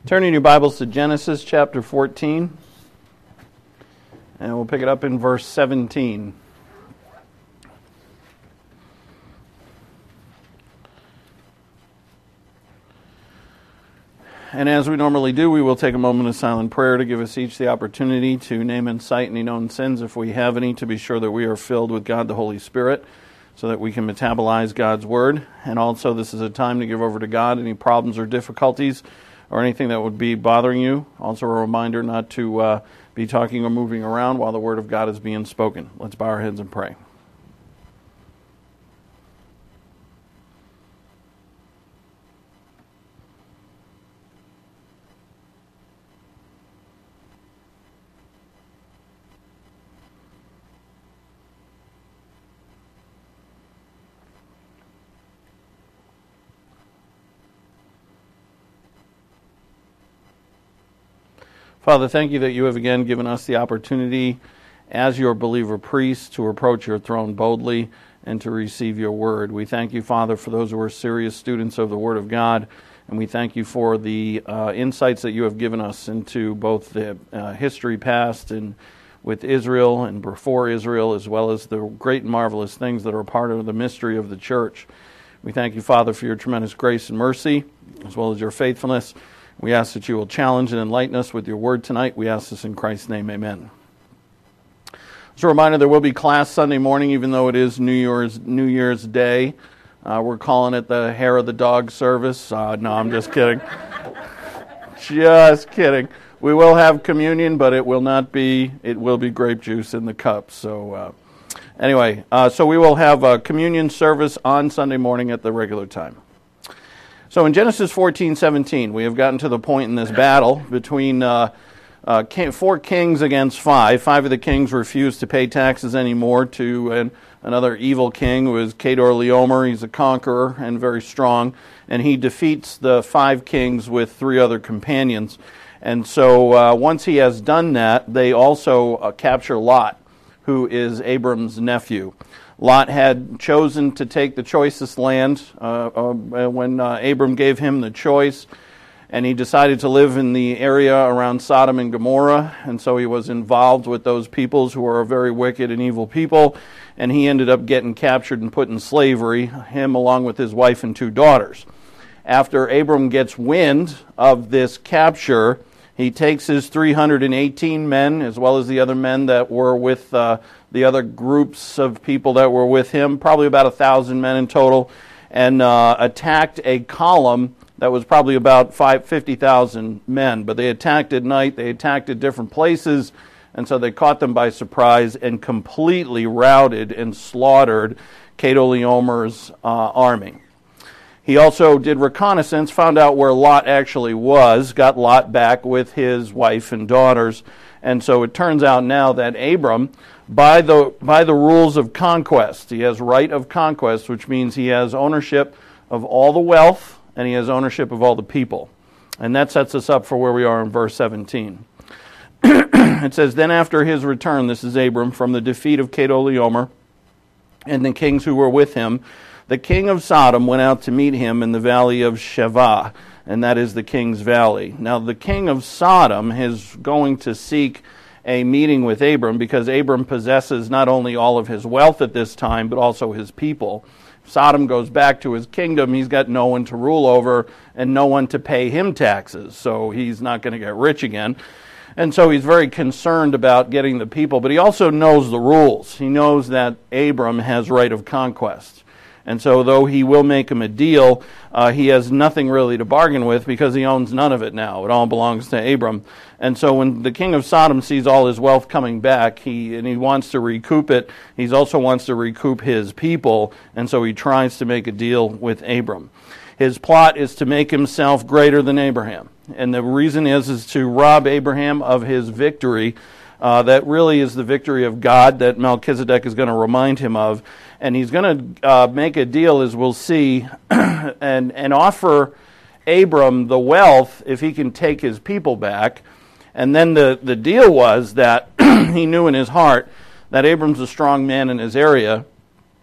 Turning your Bibles to Genesis chapter 14, and we'll pick it up in verse 17. And as we normally do, we will take a moment of silent prayer to give us each the opportunity to name and cite any known sins, if we have any, to be sure that we are filled with God the Holy Spirit, so that we can metabolize God's Word. And also, this is a time to give over to God any problems or difficulties or anything that would be bothering you. Also a reminder not to be talking or moving around while the Word of God is being spoken. Let's bow our heads and pray. Father, thank you that you have again given us the opportunity as your believer priests to approach your throne boldly and to receive your word. We thank you, Father, for those who are serious students of the Word of God, and we thank you for the insights that you have given us into both the history past and with Israel and before Israel, as well as the great and marvelous things that are part of the mystery of the church. We thank you, Father, for your tremendous grace and mercy, as well as your faithfulness. We ask that you will challenge and enlighten us with your word tonight. We ask this in Christ's name, amen. As a reminder, there will be class Sunday morning, even though it is New Year's Day. We're calling it the hair of the dog service. No, I'm just kidding. Just kidding. We will have communion, but it will be grape juice in the cup. So anyway, so we will have a communion service on Sunday morning at the regular time. So in Genesis 14:17, we have gotten to the point in this battle between 4 kings against 5. 5 of the kings refused to pay taxes anymore to another evil king who was Chedorlaomer. He's a conqueror and very strong, and he defeats the 5 kings with 3 other companions. And so once he has done that, they also capture Lot, who is Abram's nephew. Lot had chosen to take the choicest land when Abram gave him the choice, and he decided to live in the area around Sodom and Gomorrah, and so he was involved with those peoples who are very wicked and evil people, and he ended up getting captured and put in slavery, him along with his wife and 2 daughters. After Abram gets wind of this capture, he takes his 318 men, as well as the other men that were with the other groups of people that were with him, probably about 1,000 men in total, and attacked a column that was probably about 50,000 men. But they attacked at night, they attacked at different places, and so they caught them by surprise and completely routed and slaughtered Chedorlaomer's army. He also did reconnaissance, found out where Lot actually was, got Lot back with his wife and daughters. And so it turns out now that Abram, by the rules of conquest, he has right of conquest, which means he has ownership of all the wealth and he has ownership of all the people. And that sets us up for where we are in verse 17. It says, "Then after his return," this is Abram, "from the defeat of Chedorlaomer and the kings who were with him, the king of Sodom went out to meet him in the valley of Shavah," and that is the king's valley. Now, the king of Sodom is going to seek a meeting with Abram because Abram possesses not only all of his wealth at this time, but also his people. If Sodom goes back to his kingdom, he's got no one to rule over and no one to pay him taxes, so he's not going to get rich again. And so he's very concerned about getting the people, but he also knows the rules. He knows that Abram has right of conquest. And so though he will make him a deal, he has nothing really to bargain with because he owns none of it now. It all belongs to Abram. And so when the king of Sodom sees all his wealth coming back, he wants to recoup it. He also wants to recoup his people, and so he tries to make a deal with Abram. His plot is to make himself greater than Abraham. And the reason is to rob Abraham of his victory. That really is the victory of God that Melchizedek is going to remind him of. And he's going to make a deal, as we'll see, and offer Abram the wealth if he can take his people back. And then the deal was that he knew in his heart that Abram's a strong man in his area,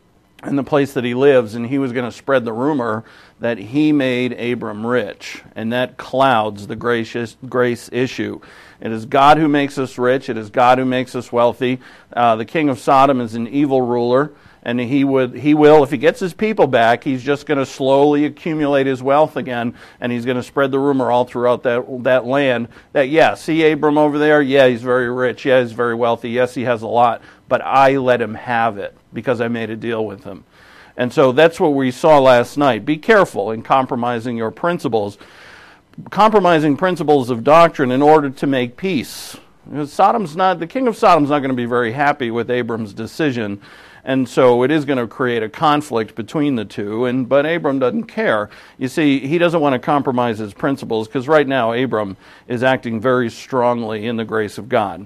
in the place that he lives, and he was going to spread the rumor that he made Abram rich, and that clouds the grace issue. It is God who makes us rich. It is God who makes us wealthy. The king of Sodom is an evil ruler, and he will, if he gets his people back, he's just going to slowly accumulate his wealth again, and he's going to spread the rumor all throughout that land that, yeah, see Abram over there? Yeah, he's very rich. Yeah, he's very wealthy. Yes, he has a lot, but I let him have it because I made a deal with him. And so that's what we saw last night. Be careful in compromising your principles. Compromising principles of doctrine in order to make peace. The king of Sodom's not going to be very happy with Abram's decision, and so it is going to create a conflict between the two, but Abram doesn't care. You see, he doesn't want to compromise his principles, because right now Abram is acting very strongly in the grace of God.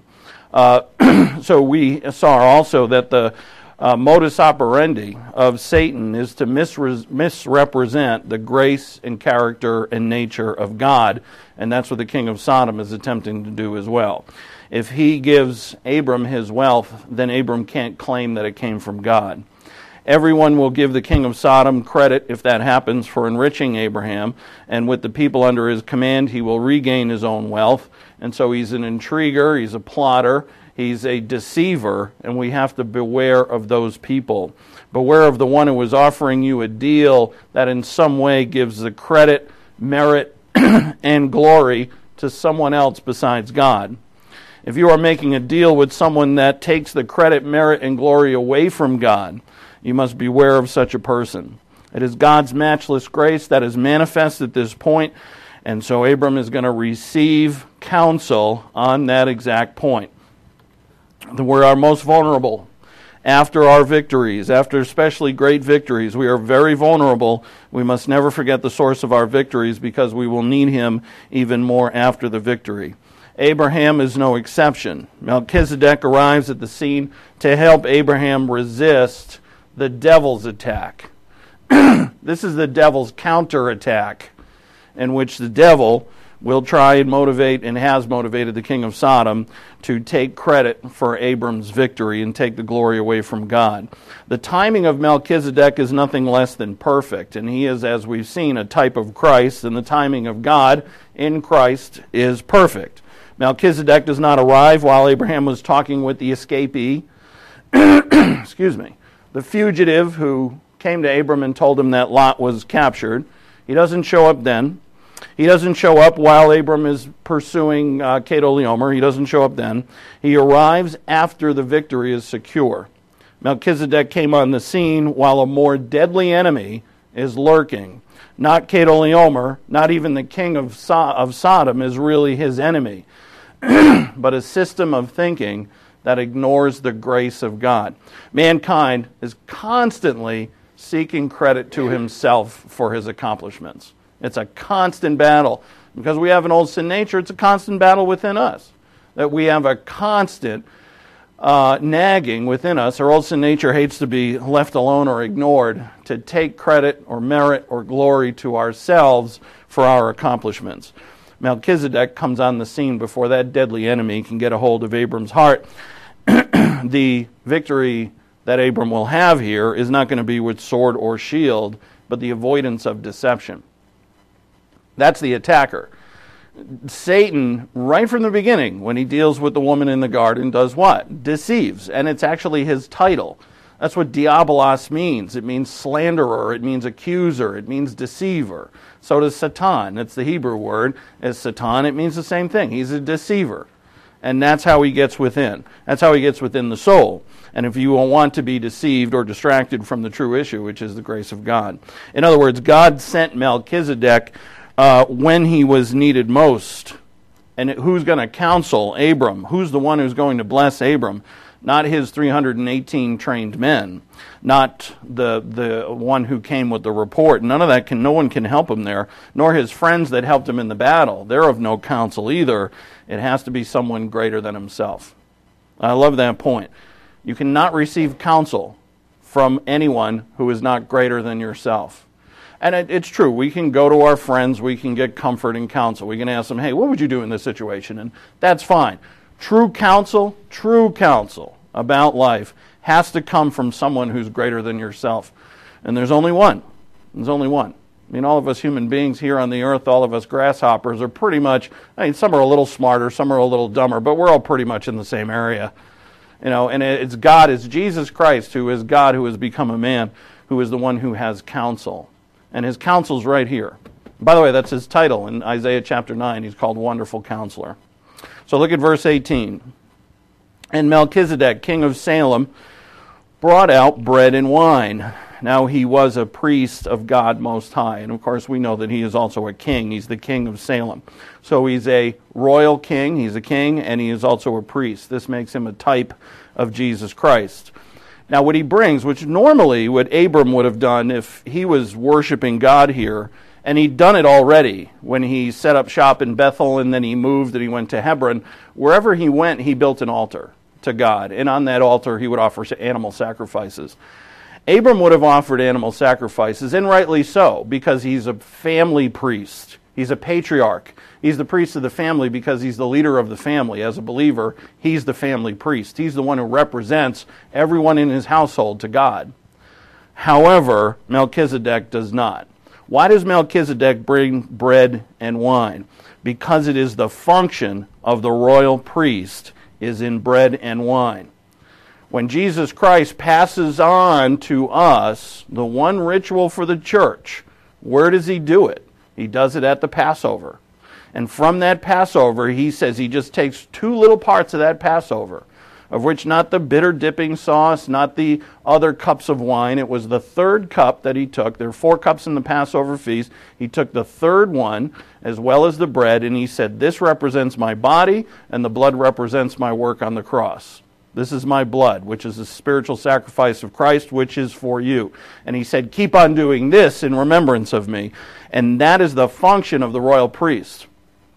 So we saw also that the modus operandi of Satan is to misrepresent the grace and character and nature of God, and that's what the king of Sodom is attempting to do as well. If he gives Abram his wealth, then Abram can't claim that it came from God. Everyone will give the king of Sodom credit, if that happens, for enriching Abraham, and with the people under his command, he will regain his own wealth. And so he's an intriguer, he's a plotter, he's a deceiver, and we have to beware of those people. Beware of the one who is offering you a deal that in some way gives the credit, merit, and glory to someone else besides God. If you are making a deal with someone that takes the credit, merit, and glory away from God, you must beware of such a person. It is God's matchless grace that is manifest at this point, and so Abram is going to receive counsel on that exact point. We're our most vulnerable after our victories, after especially great victories. We are very vulnerable. We must never forget the source of our victories, because we will need him even more after the victory. Abraham is no exception. Melchizedek arrives at the scene to help Abraham resist the devil's attack. This is the devil's counterattack, in which the devil will try and motivate, and has motivated, the king of Sodom to take credit for Abram's victory and take the glory away from God. The timing of Melchizedek is nothing less than perfect, and he is, as we've seen, a type of Christ, and the timing of God in Christ is perfect. Melchizedek does not arrive while Abraham was talking with the escapee, excuse me, the fugitive who came to Abram and told him that Lot was captured. He doesn't show up then. He doesn't show up while Abram is pursuing Chedorlaomer. He doesn't show up then. He arrives after the victory is secure. Melchizedek came on the scene while a more deadly enemy is lurking. Not Chedorlaomer, not even the king of Sodom is really his enemy, but a system of thinking that ignores the grace of God. Mankind is constantly seeking credit to himself for his accomplishments. It's a constant battle. Because we have an old sin nature, it's a constant battle within us. That we have a constant nagging within us. Our old sin nature hates to be left alone or ignored, to take credit or merit or glory to ourselves for our accomplishments. Melchizedek comes on the scene before that deadly enemy can get a hold of Abram's heart. The victory that Abram will have here is not going to be with sword or shield, but the avoidance of deception. That's the attacker. Satan, right from the beginning, when he deals with the woman in the garden, does what? Deceives. And it's actually his title. That's what diabolos means. It means slanderer. It means accuser. It means deceiver. So does Satan. That's the Hebrew word. As Satan, it means the same thing. He's a deceiver. And that's how he gets within. That's how he gets within the soul. And if you want to be deceived or distracted from the true issue, which is the grace of God. In other words, God sent Melchizedek when he was needed most. And who's going to counsel Abram? Who's the one who's going to bless Abram? Not his 318 trained men. Not the one who came with the report. None of that no one can help him there. Nor his friends that helped him in the battle. They're of no counsel either. It has to be someone greater than himself. I love that point. You cannot receive counsel from anyone who is not greater than yourself. And it's true. We can go to our friends. We can get comfort and counsel. We can ask them, hey, what would you do in this situation? And that's fine. True counsel about life has to come from someone who's greater than yourself. And there's only one. There's only one. I mean, all of us human beings here on the earth, all of us grasshoppers are pretty much, some are a little smarter, some are a little dumber, but we're all pretty much in the same area. And it's God, it's Jesus Christ who is God, who has become a man, who is the one who has counsel. And his counsel's right here. By the way, that's his title in Isaiah chapter 9. He's called Wonderful Counselor. So look at verse 18. And Melchizedek, king of Salem, brought out bread and wine. Now he was a priest of God Most High. And of course we know that he is also a king. He's the king of Salem. So he's a royal king, he's a king, and he is also a priest. This makes him a type of Jesus Christ. Now what he brings, which normally what Abram would have done if he was worshiping God here, and he'd done it already when he set up shop in Bethel and then he moved and he went to Hebron. Wherever he went, he built an altar to God. And on that altar, he would offer animal sacrifices. Abram would have offered animal sacrifices, and rightly so, because he's a family priest. He's a patriarch. He's the priest of the family because he's the leader of the family. As a believer, he's the family priest. He's the one who represents everyone in his household to God. However, Melchizedek does not. Why does Melchizedek bring bread and wine? Because it is the function of the royal priest is in bread and wine. When Jesus Christ passes on to us the one ritual for the church, where does he do it? He does it at the Passover. And from that Passover, he says he just takes two little parts of that Passover, of which not the bitter dipping sauce, not the other cups of wine. It was the third cup that he took. There were 4 cups in the Passover feast. He took the third one, as well as the bread, and he said, this represents my body, and the blood represents my work on the cross. This is my blood, which is the spiritual sacrifice of Christ, which is for you. And he said, keep on doing this in remembrance of me. And that is the function of the royal priest.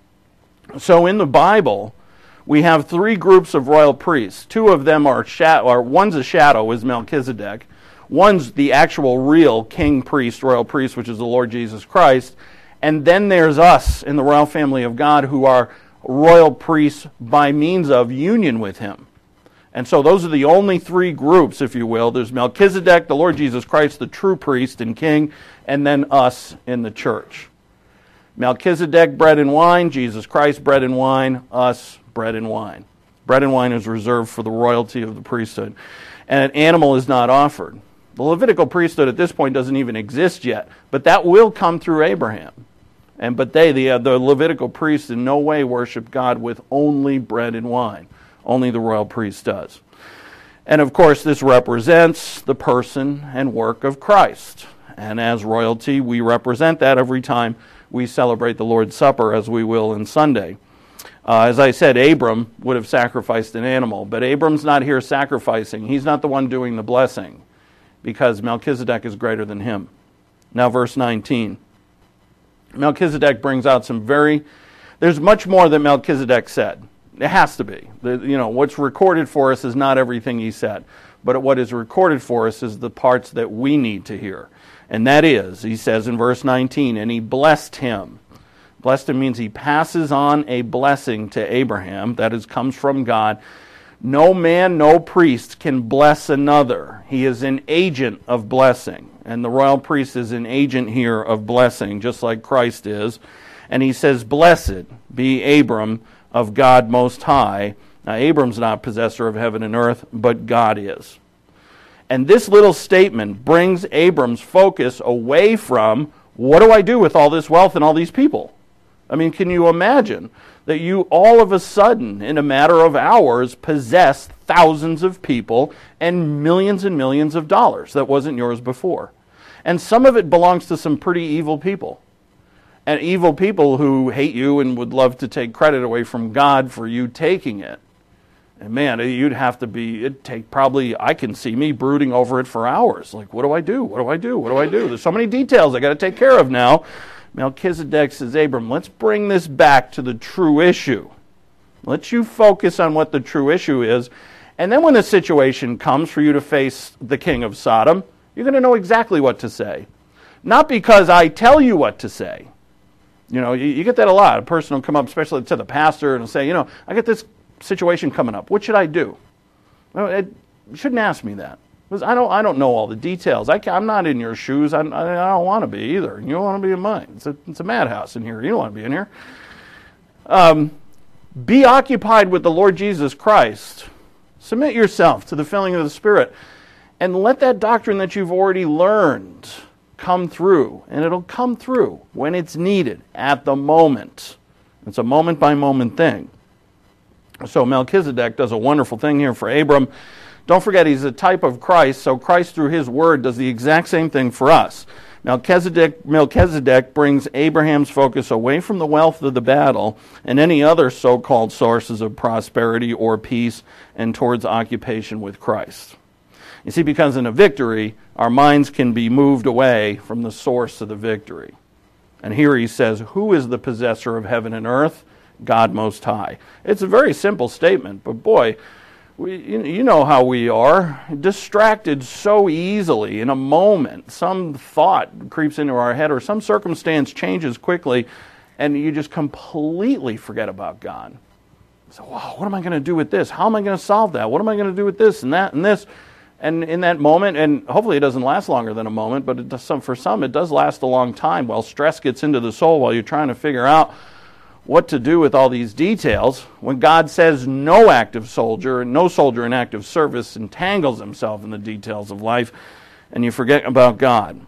So in the Bible, we have 3 groups of royal priests. 2 of them are one's a shadow, is Melchizedek. One's the actual real king priest, royal priest, which is the Lord Jesus Christ. And then there's us in the royal family of God who are royal priests by means of union with him. And so those are the only 3 groups, if you will. There's Melchizedek, the Lord Jesus Christ, the true priest and king, and then us in the church. Melchizedek, bread and wine. Jesus Christ, bread and wine. Us, bread and wine. Bread and wine is reserved for the royalty of the priesthood. And an animal is not offered. The Levitical priesthood at this point doesn't even exist yet, but that will come through Abraham. But the Levitical priests in no way worship God with only bread and wine. Only the royal priest does. And of course, this represents the person and work of Christ. And as royalty, we represent that every time we celebrate the Lord's Supper, as we will on Sunday. As I said, Abram would have sacrificed an animal, but Abram's not here sacrificing. He's not the one doing the blessing, because Melchizedek is greater than him. Now, verse 19. Melchizedek brings out there's much more that Melchizedek said. It has to be. What's recorded for us is not everything he said, but what is recorded for us is the parts that we need to hear. And that is, he says in verse 19, and he blessed him. Blessed him means he passes on a blessing to Abraham. That comes from God. No man, no priest can bless another. He is an agent of blessing. And the royal priest is an agent here of blessing, just like Christ is. And he says, blessed be Abram of God Most High. Now, Abram's not possessor of heaven and earth, but God is. And this little statement brings Abram's focus away from, what do I do with all this wealth and all these people? I mean, can you imagine that you all of a sudden, in a matter of hours, possess thousands of people and millions of dollars that wasn't yours before? And some of it belongs to some pretty evil people. And evil people who hate you and would love to take credit away from God for you taking it. And man, it'd take probably, I can see me brooding over it for hours. Like, what do I do? What do I do? What do I do? There's so many details I got to take care of now. Melchizedek says, Abram, let's bring this back to the true issue. Let you focus on what the true issue is. And then when the situation comes for you to face the king of Sodom, you're going to know exactly what to say. Not because I tell you what to say. You get that a lot. A person will come up, especially to the pastor, and will say, I got this situation coming up. What should I do? Well, You shouldn't ask me that. Because I don't know all the details. I'm not in your shoes. I don't want to be either. You don't want to be in mine. It's a madhouse in here. You don't want to be in here. Be occupied with the Lord Jesus Christ. Submit yourself to the filling of the Spirit. And let that doctrine that you've already learned come through. And it'll come through when it's needed, at the moment. It's a moment-by-moment thing. So Melchizedek does a wonderful thing here for Abram. Don't forget, he's a type of Christ, so Christ through his word does the exact same thing for us. Melchizedek brings Abraham's focus away from the wealth of the battle and any other so-called sources of prosperity or peace and towards occupation with Christ. You see, because in a victory, our minds can be moved away from the source of the victory. And here he says, who is the possessor of heaven and earth? God Most High. It's a very simple statement, but boy, you know how we are, distracted so easily in a moment. Some thought creeps into our head or some circumstance changes quickly and you just completely forget about God. So, wow, what am I going to do with this? How am I going to solve that? What am I going to do with this and that and this? And in that moment, and hopefully it doesn't last longer than a moment, but for some it does last a long time while stress gets into the soul while you're trying to figure out what to do with all these details. When God says no active soldier, no soldier in active service entangles himself in the details of life, and you forget about God.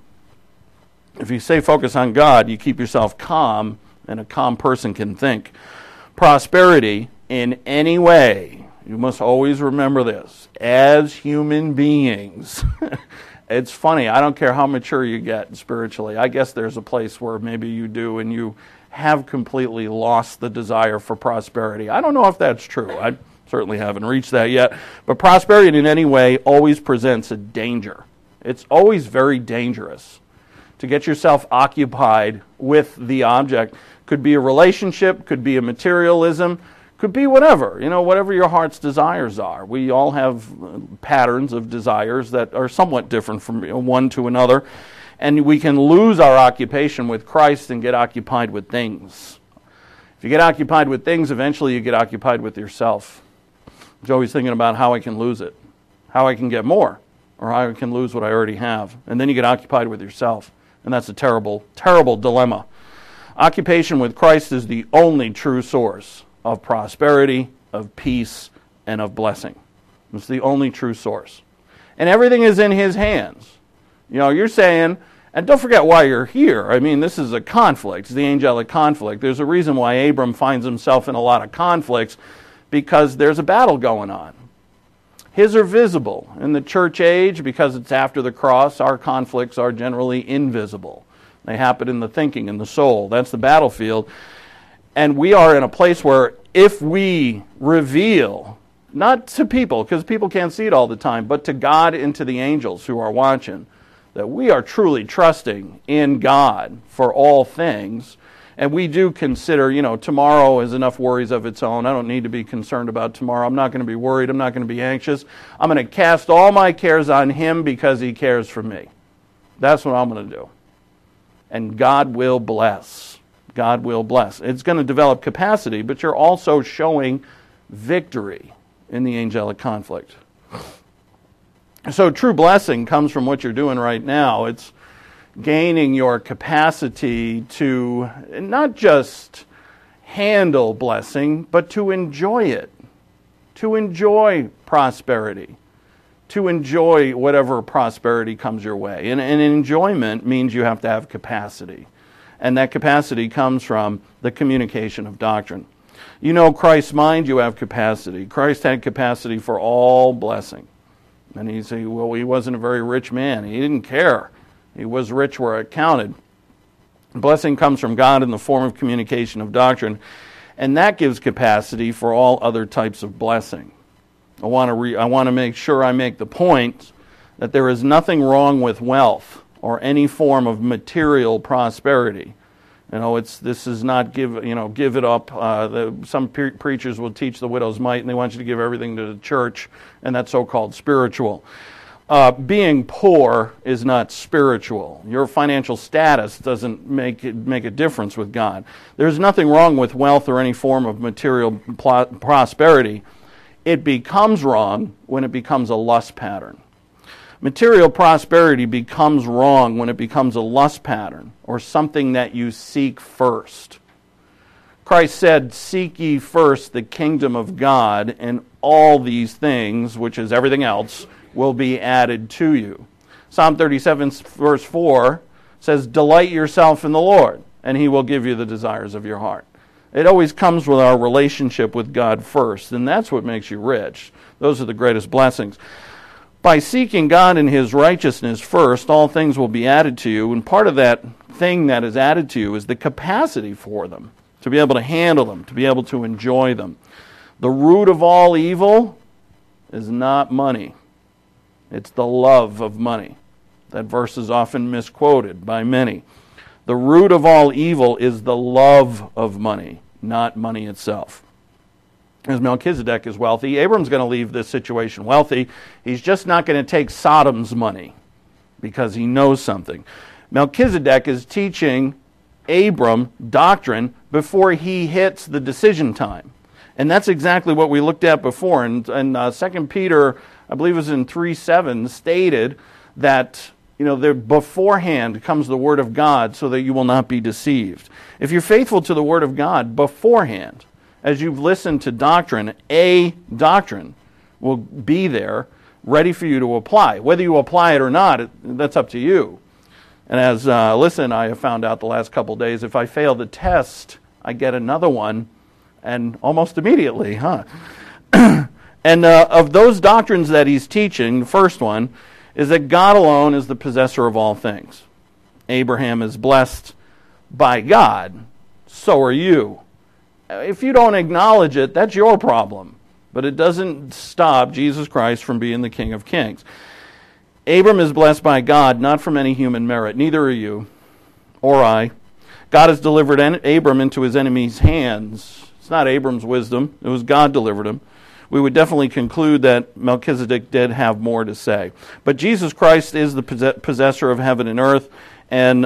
If you stay focused on God, you keep yourself calm, and a calm person can think. Prosperity in any way, you must always remember this, as human beings. It's funny, I don't care how mature you get spiritually. I guess there's a place where maybe you do and you have completely lost the desire for prosperity. I don't know if that's true. I certainly haven't reached that yet. But prosperity in any way always presents a danger. It's always very dangerous to get yourself occupied with the object. Could be a relationship, could be a materialism, could be whatever, whatever your heart's desires are. We all have patterns of desires that are somewhat different from one to another. And we can lose our occupation with Christ and get occupied with things. If you get occupied with things, eventually you get occupied with yourself. You're always thinking about how I can lose it, how I can get more, or how I can lose what I already have. And then you get occupied with yourself. And that's a terrible, terrible dilemma. Occupation with Christ is the only true source of prosperity, of peace, and of blessing. It's the only true source. And everything is in his hands. You're saying, and don't forget why you're here. I mean, this is a conflict. It's the angelic conflict. There's a reason why Abram finds himself in a lot of conflicts, because there's a battle going on. His are visible. In the church age, because it's after the cross, our conflicts are generally invisible. They happen in the thinking, in the soul. That's the battlefield. And we are in a place where if we reveal, not to people, because people can't see it all the time, but to God and to the angels who are watching, that we are truly trusting in God for all things. And we do consider, tomorrow has enough worries of its own. I don't need to be concerned about tomorrow. I'm not going to be worried. I'm not going to be anxious. I'm going to cast all my cares on him because he cares for me. That's what I'm going to do. And God will bless. God will bless. It's going to develop capacity, but you're also showing victory in the angelic conflict. So true blessing comes from what you're doing right now. It's gaining your capacity to not just handle blessing, but to enjoy it, to enjoy prosperity, to enjoy whatever prosperity comes your way. And enjoyment means you have to have capacity. And that capacity comes from the communication of doctrine. Christ's mind, you have capacity. Christ had capacity for all blessing. And you say, well, he wasn't a very rich man. He didn't care. He was rich where it counted. Blessing comes from God in the form of communication of doctrine, and that gives capacity for all other types of blessing. I want to make sure I make the point that there is nothing wrong with wealth or any form of material prosperity. This is not give it up. Some preachers will teach the widow's mite, and they want you to give everything to the church, and that's so-called spiritual. Being poor is not spiritual. Your financial status doesn't make a difference with God. There's nothing wrong with wealth or any form of material prosperity It becomes wrong when it becomes a lust pattern. Material prosperity becomes wrong when it becomes a lust pattern or something that you seek first. Christ said, "Seek ye first the kingdom of God, and all these things," which is everything else, "will be added to you." Psalm 37 verse 4 says, "Delight yourself in the Lord, and He will give you the desires of your heart." It always comes with our relationship with God first, and that's what makes you rich. Those are the greatest blessings. By seeking God and His righteousness first, all things will be added to you, and part of that thing that is added to you is the capacity for them, to be able to handle them, to be able to enjoy them. The root of all evil is not money. It's the love of money. That verse is often misquoted by many. The root of all evil is the love of money, not money itself. As Melchizedek is wealthy, Abram's going to leave this situation wealthy. He's just not going to take Sodom's money because he knows something. Melchizedek is teaching Abram doctrine before he hits the decision time. And that's exactly what we looked at before. And 2 Peter, I believe it was in 3:7, stated that there beforehand comes the Word of God so that you will not be deceived. If you're faithful to the Word of God beforehand, as you've listened to doctrine, a doctrine will be there ready for you to apply. Whether you apply it or not, that's up to you. And as I have found out the last couple days, if I fail the test, I get another one, and almost immediately, And of those doctrines that he's teaching, the first one is that God alone is the possessor of all things. Abraham is blessed by God, so are you. If you don't acknowledge it, that's your problem. But it doesn't stop Jesus Christ from being the King of Kings. Abram is blessed by God, not from any human merit. Neither are you or I. God has delivered Abram into his enemy's hands. It's not Abram's wisdom. It was God delivered him. We would definitely conclude that Melchizedek did have more to say. But Jesus Christ is the possessor of heaven and earth, and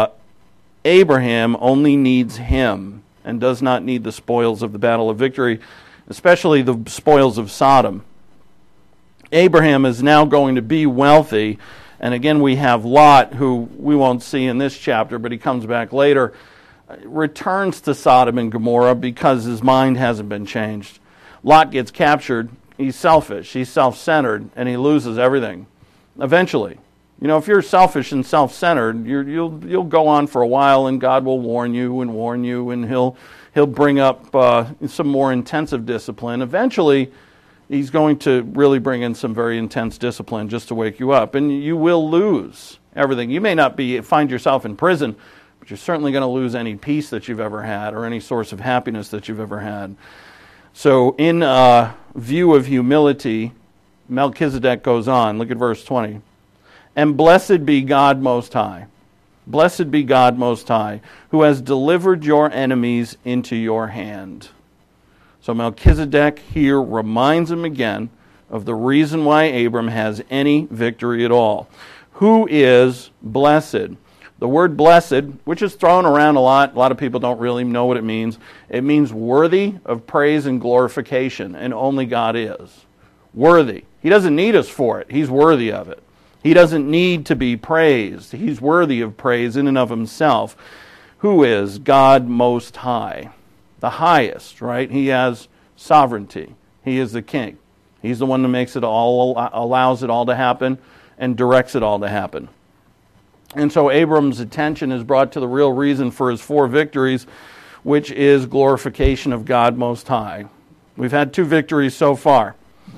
Abraham only needs him and does not need the spoils of the battle of victory, especially the spoils of Sodom. Abraham is now going to be wealthy, and again we have Lot, who we won't see in this chapter, but he comes back later, returns to Sodom and Gomorrah because his mind hasn't been changed. Lot gets captured, he's selfish, he's self-centered, and he loses everything. Eventually. If you're selfish and self-centered, you'll go on for a while, and God will warn you, and He'll bring up some more intensive discipline. Eventually, He's going to really bring in some very intense discipline just to wake you up, and you will lose everything. You may not find yourself in prison, but you're certainly going to lose any peace that you've ever had or any source of happiness that you've ever had. So, in view of humility, Melchizedek goes on. Look at verse 20. "And blessed be God Most High. Blessed be God Most High, who has delivered your enemies into your hand." So Melchizedek here reminds him again of the reason why Abram has any victory at all. Who is blessed? The word blessed, which is thrown around a lot of people don't really know what it means. It means worthy of praise and glorification, and only God is. Worthy. He doesn't need us for it. He's worthy of it. He doesn't need to be praised. He's worthy of praise in and of himself. Who is God Most High? The highest, right? He has sovereignty. He is the king. He's the one that makes it all, allows it all to happen, and directs it all to happen. And so Abram's attention is brought to the real reason for his 4 victories, which is glorification of God Most High. We've had 2 victories so far.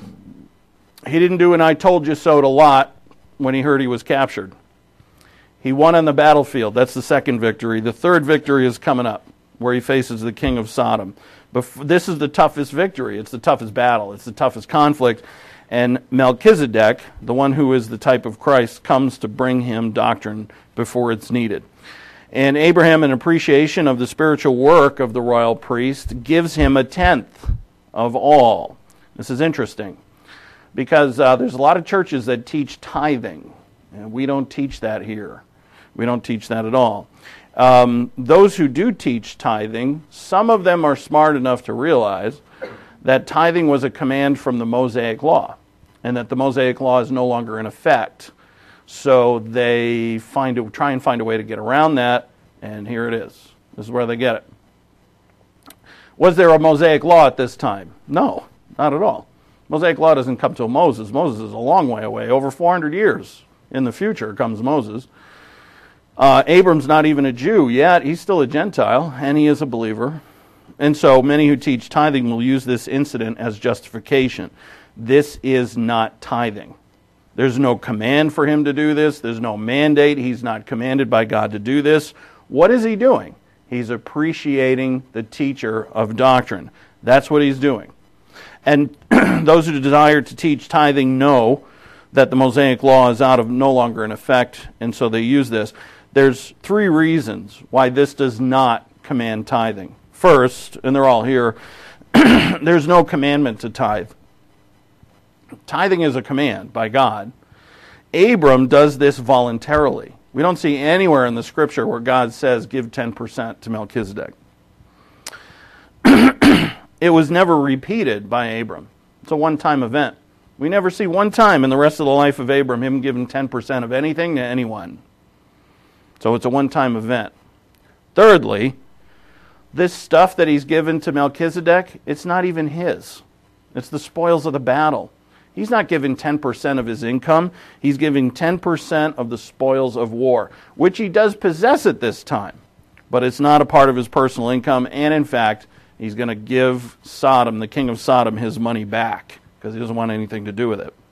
He didn't do an I told you so to Lot when he heard he was captured. He won on the battlefield. That's the 2nd victory. The 3rd victory is coming up, where he faces the king of Sodom. But this is the toughest victory. It's the toughest battle. It's the toughest conflict. And Melchizedek, the one who is the type of Christ, comes to bring him doctrine before it's needed. And Abraham, in appreciation of the spiritual work of the royal priest, gives him 1/10 of all. This is interesting, because there's a lot of churches that teach tithing, and we don't teach that here. We don't teach that at all. Those who do teach tithing, some of them are smart enough to realize that tithing was a command from the Mosaic Law, and that the Mosaic Law is no longer in effect. So they try and find a way to get around that, and here it is. This is where they get it. Was there a Mosaic Law at this time? No, not at all. Mosaic Law doesn't come till Moses. Moses is a long way away. Over 400 years in the future comes Moses. Abram's not even a Jew yet. He's still a Gentile, and he is a believer. And so many who teach tithing will use this incident as justification. This is not tithing. There's no command for him to do this. There's no mandate. He's not commanded by God to do this. What is he doing? He's appreciating the teacher of doctrine. That's what he's doing. And those who desire to teach tithing know that the Mosaic Law is no longer in effect, and so they use this. There's 3 reasons why this does not command tithing. First, and they're all here, there's no commandment to tithe. Tithing is a command by God. Abram does this voluntarily. We don't see anywhere in the Scripture where God says, give 10% to Melchizedek. It was never repeated by Abram. It's a one-time event. We never see one time in the rest of the life of Abram him giving 10% of anything to anyone. So it's a one-time event. Thirdly, this stuff that he's given to Melchizedek, it's not even his. It's the spoils of the battle. He's not giving 10% of his income. He's giving 10% of the spoils of war, which he does possess at this time. But it's not a part of his personal income, and in fact, he's going to give Sodom, the king of Sodom, his money back because he doesn't want anything to do with it.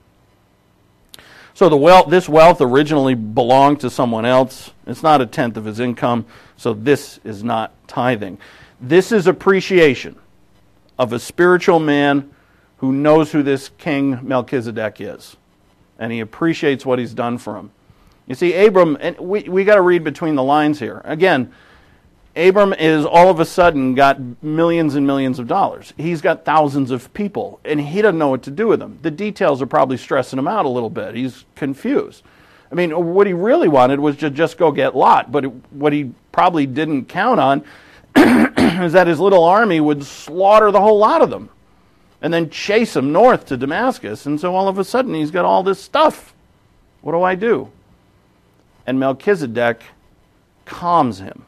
So this wealth originally belonged to someone else. It's not a tenth of his income, so this is not tithing. This is appreciation of a spiritual man who knows who this king Melchizedek is, and he appreciates what he's done for him. You see, Abram, and we got to read between the lines here. Again, Abram is all of a sudden got millions and millions of dollars. He's got thousands of people, and he doesn't know what to do with them. The details are probably stressing him out a little bit. He's confused. I mean, what he really wanted was to just go get Lot, but what he probably didn't count on is that his little army would slaughter the whole lot of them and then chase him north to Damascus. And so all of a sudden he's got all this stuff. What do I do? And Melchizedek calms him.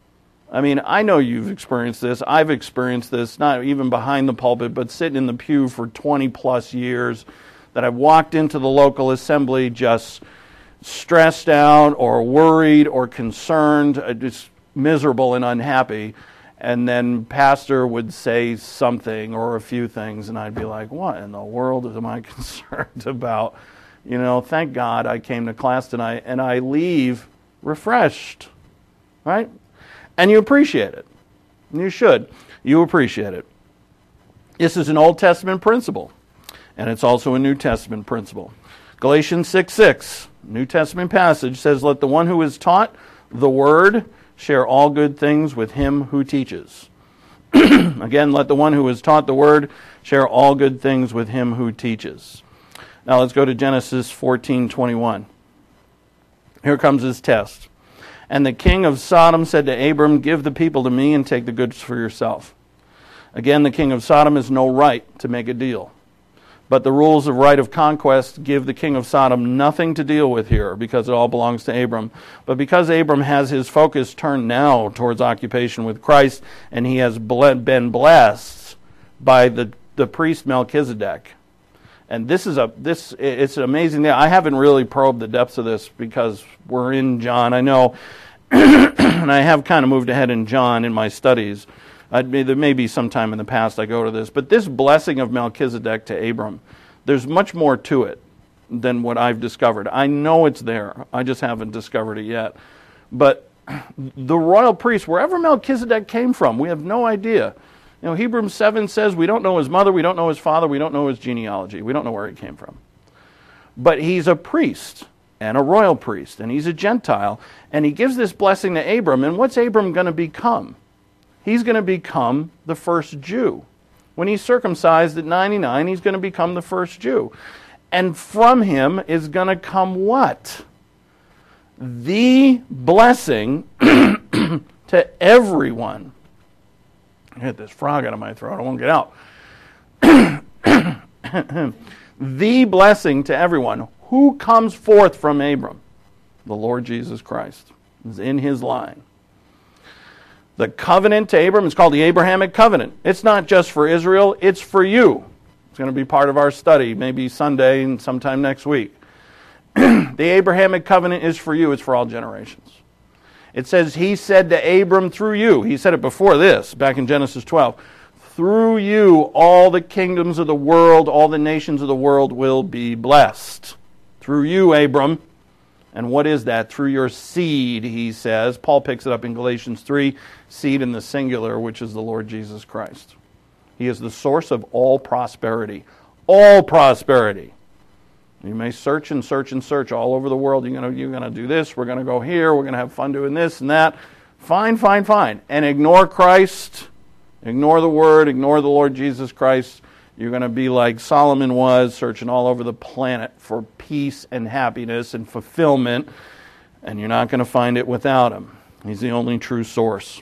I mean, I know you've experienced this. I've experienced this, not even behind the pulpit, but sitting in the pew for 20 plus years, that I've walked into the local assembly just stressed out or worried or concerned, just miserable and unhappy. And then pastor would say something or a few things, and I'd be like, what in the world am I concerned about? You know, thank God I came to class tonight, and I leave refreshed, right? And you appreciate it. And you should. You appreciate it. This is an Old Testament principle, and it's also a New Testament principle. Galatians 6:6, New Testament passage, says, let the one who is taught the word share all good things with him who teaches. Again, let the one who is taught the word share all good things with him who teaches. Now let's go to Genesis 14:21. Here comes his test. And the king of Sodom said to Abram, give the people to me and take the goods for yourself. Again, the king of Sodom has no right to make a deal. But the rules of right of conquest give the king of Sodom nothing to deal with here because it all belongs to Abram. But because Abram has his focus turned now towards occupation with Christ, and he has been blessed by the priest Melchizedek. And it's an amazing thing. I haven't really probed the depths of this because we're in John. I know, and I have kind of moved ahead in John in my studies. There may be some time in the past I go to this. But this blessing of Melchizedek to Abram, there's much more to it than what I've discovered. I know it's there. I just haven't discovered it yet. But the royal priest, wherever Melchizedek came from, we have no idea. You know, Hebrews 7 says we don't know his mother, we don't know his father, we don't know his genealogy. We don't know where he came from. But he's a priest and a royal priest, and he's a Gentile, and he gives this blessing to Abram. And what's Abram going to become? He's going to become the first Jew. When he's circumcised at 99, he's going to become the first Jew. And from him is going to come what? The blessing to everyone. I hit this frog out of my throat. I won't get out. the blessing to everyone. Who comes forth from Abram? The Lord Jesus Christ is in his line. The covenant to Abram is called the Abrahamic covenant. It's not just for Israel, it's for you. It's going to be part of our study, maybe Sunday and sometime next week. The Abrahamic covenant is for you, it's for all generations. It says, he said to Abram through you, he said it before this, back in Genesis 12, through you all the kingdoms of the world, all the nations of the world will be blessed. Through you, Abram. And what is that? Through your seed, he says. Paul picks it up in Galatians 3, seed in the singular, which is the Lord Jesus Christ. He is the source of all prosperity. All prosperity. You may search and search and search all over the world. You're going to do this. We're going to go here. We're going to have fun doing this and that. Fine, fine, fine. And ignore Christ. Ignore the Word. Ignore the Lord Jesus Christ. You're going to be like Solomon was, searching all over the planet for peace and happiness and fulfillment. And you're not going to find it without him. He's the only true source.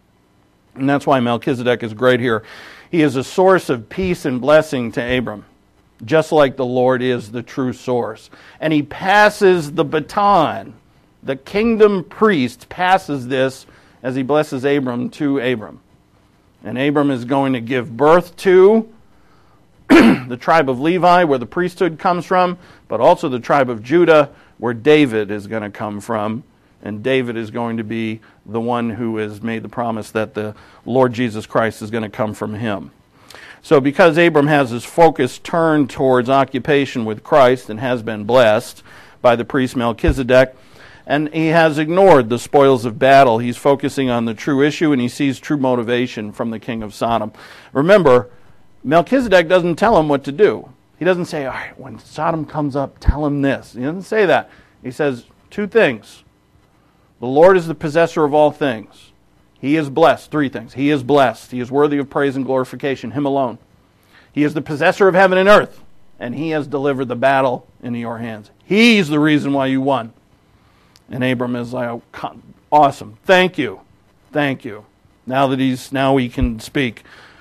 And that's why Melchizedek is great here. He is a source of peace and blessing to Abram, just like the Lord is the true source. And he passes the baton. The kingdom priest passes this as he blesses Abram to Abram. And Abram is going to give birth to the tribe of Levi, where the priesthood comes from, but also the tribe of Judah, where David is going to come from. And David is going to be the one who has made the promise that the Lord Jesus Christ is going to come from him. So because Abram has his focus turned towards occupation with Christ and has been blessed by the priest Melchizedek, and he has ignored the spoils of battle, he's focusing on the true issue, and he sees true motivation from the king of Sodom. Remember, Melchizedek doesn't tell him what to do. He doesn't say, all right, when Sodom comes up, tell him this. He doesn't say that. He says two things. The Lord is the possessor of all things. He is blessed. Three things. He is blessed. He is worthy of praise and glorification, him alone. He is the possessor of heaven and earth, and he has delivered the battle into your hands. He's the reason why you won. And Abram is like, oh, awesome. Thank you. Thank you. Now he can speak.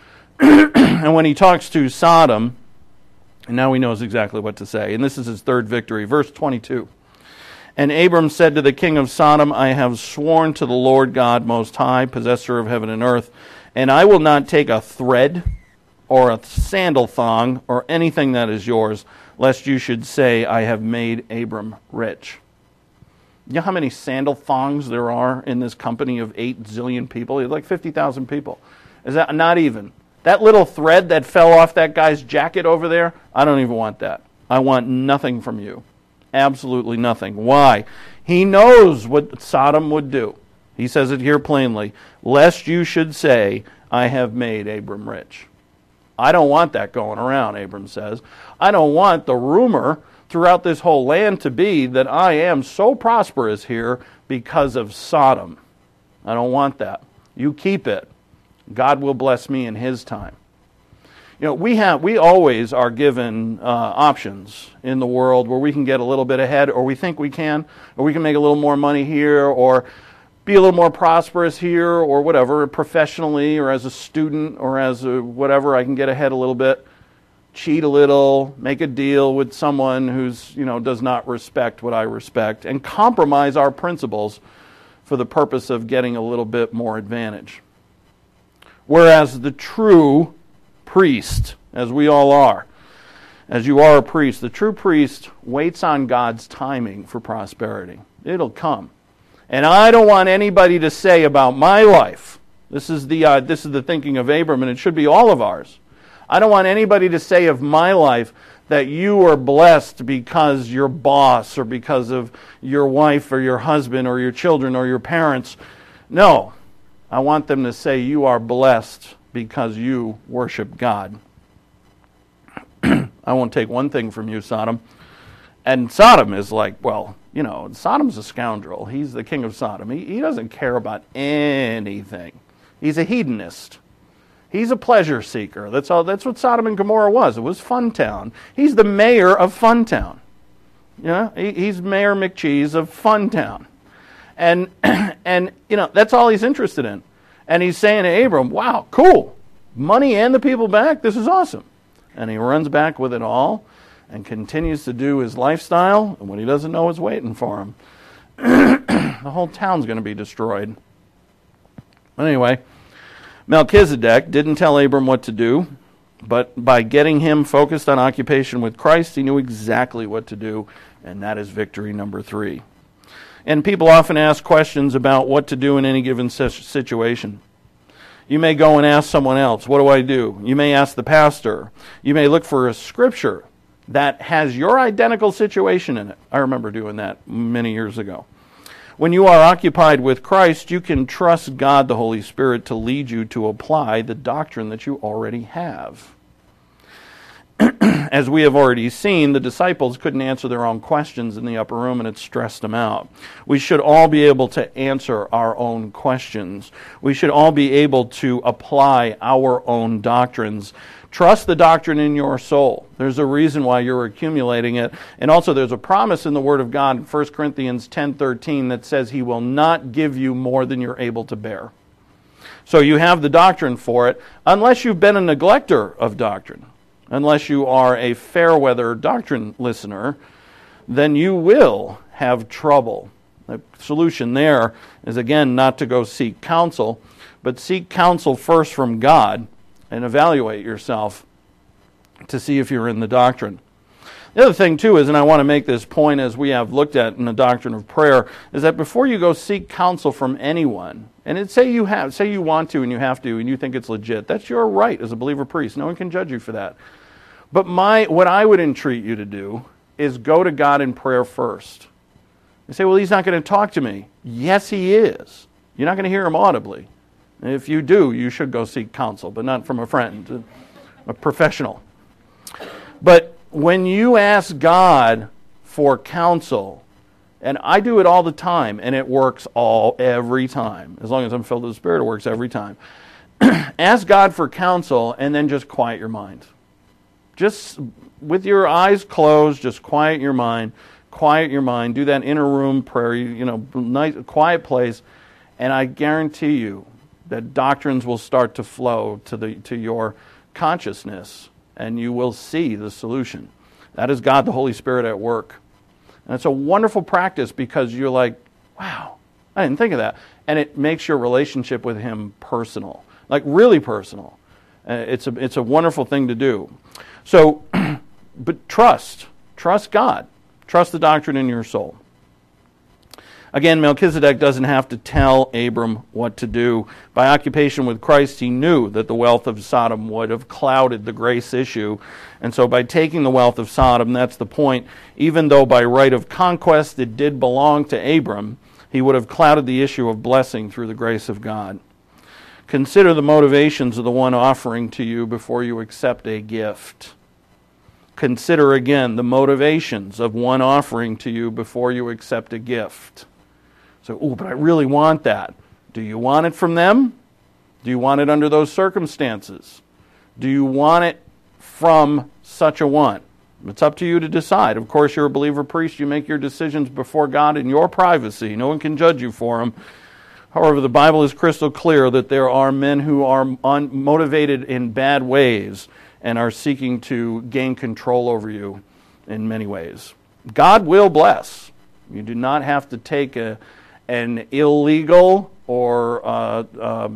And when he talks to Sodom, and now he knows exactly what to say. And this is his third victory. Verse 22. And Abram said to the king of Sodom, I have sworn to the Lord God Most High, possessor of heaven and earth, and I will not take a thread or a sandal thong or anything that is yours, lest you should say, I have made Abram rich. You know how many sandal thongs there are in this company of 8 zillion people? It's like 50,000 people. Is that not even? That little thread that fell off that guy's jacket over there, I don't even want that. I want nothing from you. Absolutely nothing. Why? He knows what Sodom would do. He says it here plainly. Lest you should say, I have made Abram rich. I don't want that going around, Abram says. I don't want the rumor throughout this whole land to be that I am so prosperous here because of Sodom. I don't want that. You keep it. God will bless me in his time. You know, we always are given options in the world where we can get a little bit ahead, or we think we can, or we can make a little more money here, or be a little more prosperous here, or whatever, professionally, or as a student, or as a whatever, I can get ahead a little bit, cheat a little, make a deal with someone who's, does not respect what I respect, and compromise our principles for the purpose of getting a little bit more advantage. Whereas the true priest, as we all are, as you are a priest, the true priest waits on God's timing for prosperity. It'll come. And I don't want anybody to say about my life, this is the thinking of Abram, and it should be all of ours. I don't want anybody to say of my life that you are blessed because your boss, or because of your wife, or your husband, or your children, or your parents. No. I want them to say you are blessed because you worship God. I won't take one thing from you, Sodom. And Sodom is like, Sodom's a scoundrel. He's the king of Sodom. He doesn't care about anything. He's a hedonist. He's a pleasure seeker. That's what Sodom and Gomorrah was. It was Fun Town. He's the mayor of Fun Town. He's Mayor McCheese of Fun Town. And that's all he's interested in. And he's saying to Abram, wow, cool. Money and the people back? This is awesome. And he runs back with it all and continues to do his lifestyle, and what he doesn't know is waiting for him. The whole town's going to be destroyed. But anyway, Melchizedek didn't tell Abram what to do, but by getting him focused on occupation with Christ, he knew exactly what to do, and that is victory number 3. And people often ask questions about what to do in any given situation. You may go and ask someone else, what do I do? You may ask the pastor. You may look for a scripture that has your identical situation in it. I remember doing that many years ago. When you are occupied with Christ, you can trust God, the Holy Spirit, to lead you to apply the doctrine that you already have. As we have already seen, the disciples couldn't answer their own questions in the upper room, and it stressed them out. We should all be able to answer our own questions. We should all be able to apply our own doctrines. Trust the doctrine in your soul. There's a reason why you're accumulating it. And also there's a promise in the Word of God in 1 Corinthians 10:13 that says He will not give you more than you're able to bear. So you have the doctrine for it, unless you've been a neglecter of doctrine. Unless you are a fair-weather doctrine listener, then you will have trouble. The solution there is, again, not to go seek counsel, but seek counsel first from God and evaluate yourself to see if you're in the doctrine. The other thing, too, is, and I want to make this point as we have looked at in the doctrine of prayer, is that before you go seek counsel from anyone, and say you want to and you have to and you think it's legit, that's your right as a believer priest. No one can judge you for that. But what I would entreat you to do is go to God in prayer first. You say, well, He's not going to talk to me. Yes, He is. You're not going to hear Him audibly. And if you do, you should go seek counsel, but not from a friend, a professional. But when you ask God for counsel, and I do it all the time, and it works every time. As long as I'm filled with the Spirit, it works every time. Ask God for counsel, and then just quiet your mind. Just with your eyes closed, just quiet your mind. Quiet your mind. Do that inner room prayer, nice, quiet place, and I guarantee you that doctrines will start to flow to your consciousness, and you will see the solution. That is God, the Holy Spirit, at work. And it's a wonderful practice because you're like, wow, I didn't think of that. And it makes your relationship with Him personal, like really personal. It's a wonderful thing to do. So, but trust God. Trust the doctrine in your soul. Again, Melchizedek doesn't have to tell Abram what to do. By occupation with Christ, he knew that the wealth of Sodom would have clouded the grace issue. And so by taking the wealth of Sodom, that's the point, even though by right of conquest it did belong to Abram, he would have clouded the issue of blessing through the grace of God. Consider the motivations of the one offering to you before you accept a gift. Consider again the motivations of one offering to you before you accept a gift. So, but I really want that. Do you want it from them? Do you want it under those circumstances? Do you want it from such a one? It's up to you to decide. Of course, you're a believer priest. You make your decisions before God in your privacy. No one can judge you for them. However, the Bible is crystal clear that there are men who are motivated in bad ways and are seeking to gain control over you in many ways. God will bless. You do not have to take an illegal or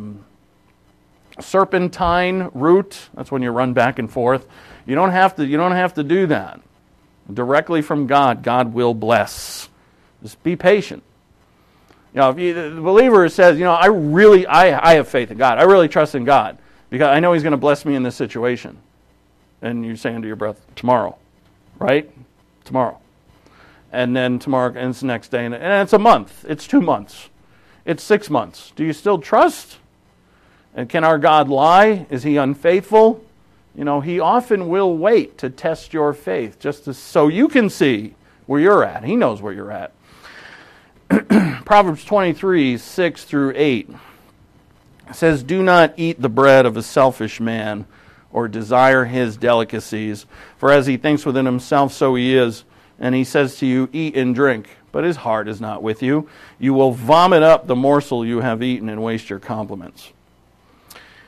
serpentine route. That's when you run back and forth. You don't have to do that. Directly from God, God will bless. Just be patient. If the believer says, I have faith in God. I really trust in God because I know He's going to bless me in this situation. And you say under your breath, tomorrow, right? Tomorrow. And then tomorrow, and it's the next day, and it's a month. It's 2 months. It's 6 months. Do you still trust? And can our God lie? Is He unfaithful? He often will wait to test your faith, just so you can see where you're at. He knows where you're at. Proverbs 23, 6 through 8 says, do not eat the bread of a selfish man or desire his delicacies, for as he thinks within himself, so he is. And he says to you, eat and drink, but his heart is not with you. You will vomit up the morsel you have eaten and waste your compliments.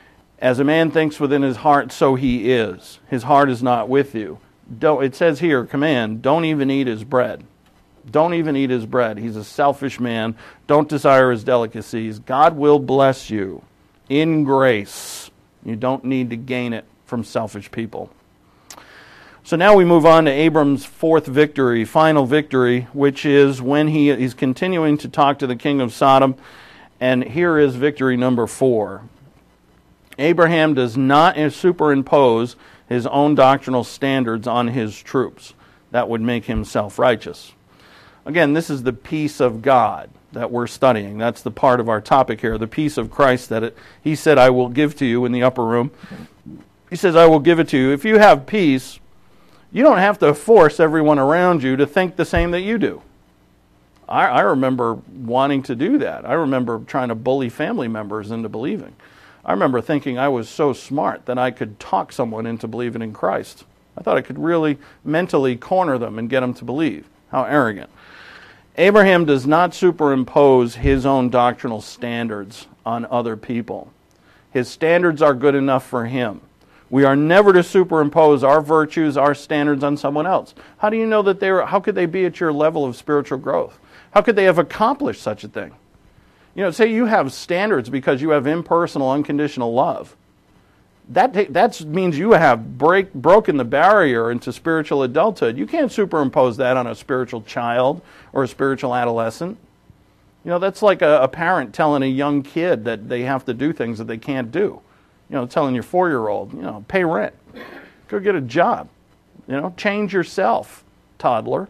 As a man thinks within his heart, so he is. His heart is not with you. It says here, command, don't even eat his bread. Don't even eat his bread. He's a selfish man. Don't desire his delicacies. God will bless you in grace. You don't need to gain it from selfish people. So now we move on to Abram's fourth victory, final victory, which is when he's continuing to talk to the king of Sodom. And here is victory number 4. Abraham does not superimpose his own doctrinal standards on his troops. That would make him self-righteous. Again, this is the peace of God that we're studying. That's the part of our topic here, the peace of Christ that he said, I will give to you in the upper room. He says, I will give it to you. If you have peace, you don't have to force everyone around you to think the same that you do. I remember wanting to do that. I remember trying to bully family members into believing. I remember thinking I was so smart that I could talk someone into believing in Christ. I thought I could really mentally corner them and get them to believe. How arrogant. Abraham does not superimpose his own doctrinal standards on other people. His standards are good enough for him. We are never to superimpose our virtues, our standards on someone else. How do you know that how could they be at your level of spiritual growth? How could they have accomplished such a thing? You know, say you have standards because you have impersonal, unconditional love. That means you have broken the barrier into spiritual adulthood. You can't superimpose that on a spiritual child or a spiritual adolescent. You know, that's like a parent telling a young kid that they have to do things that they can't do. You know, telling your 4-year-old, pay rent, go get a job, change yourself, toddler.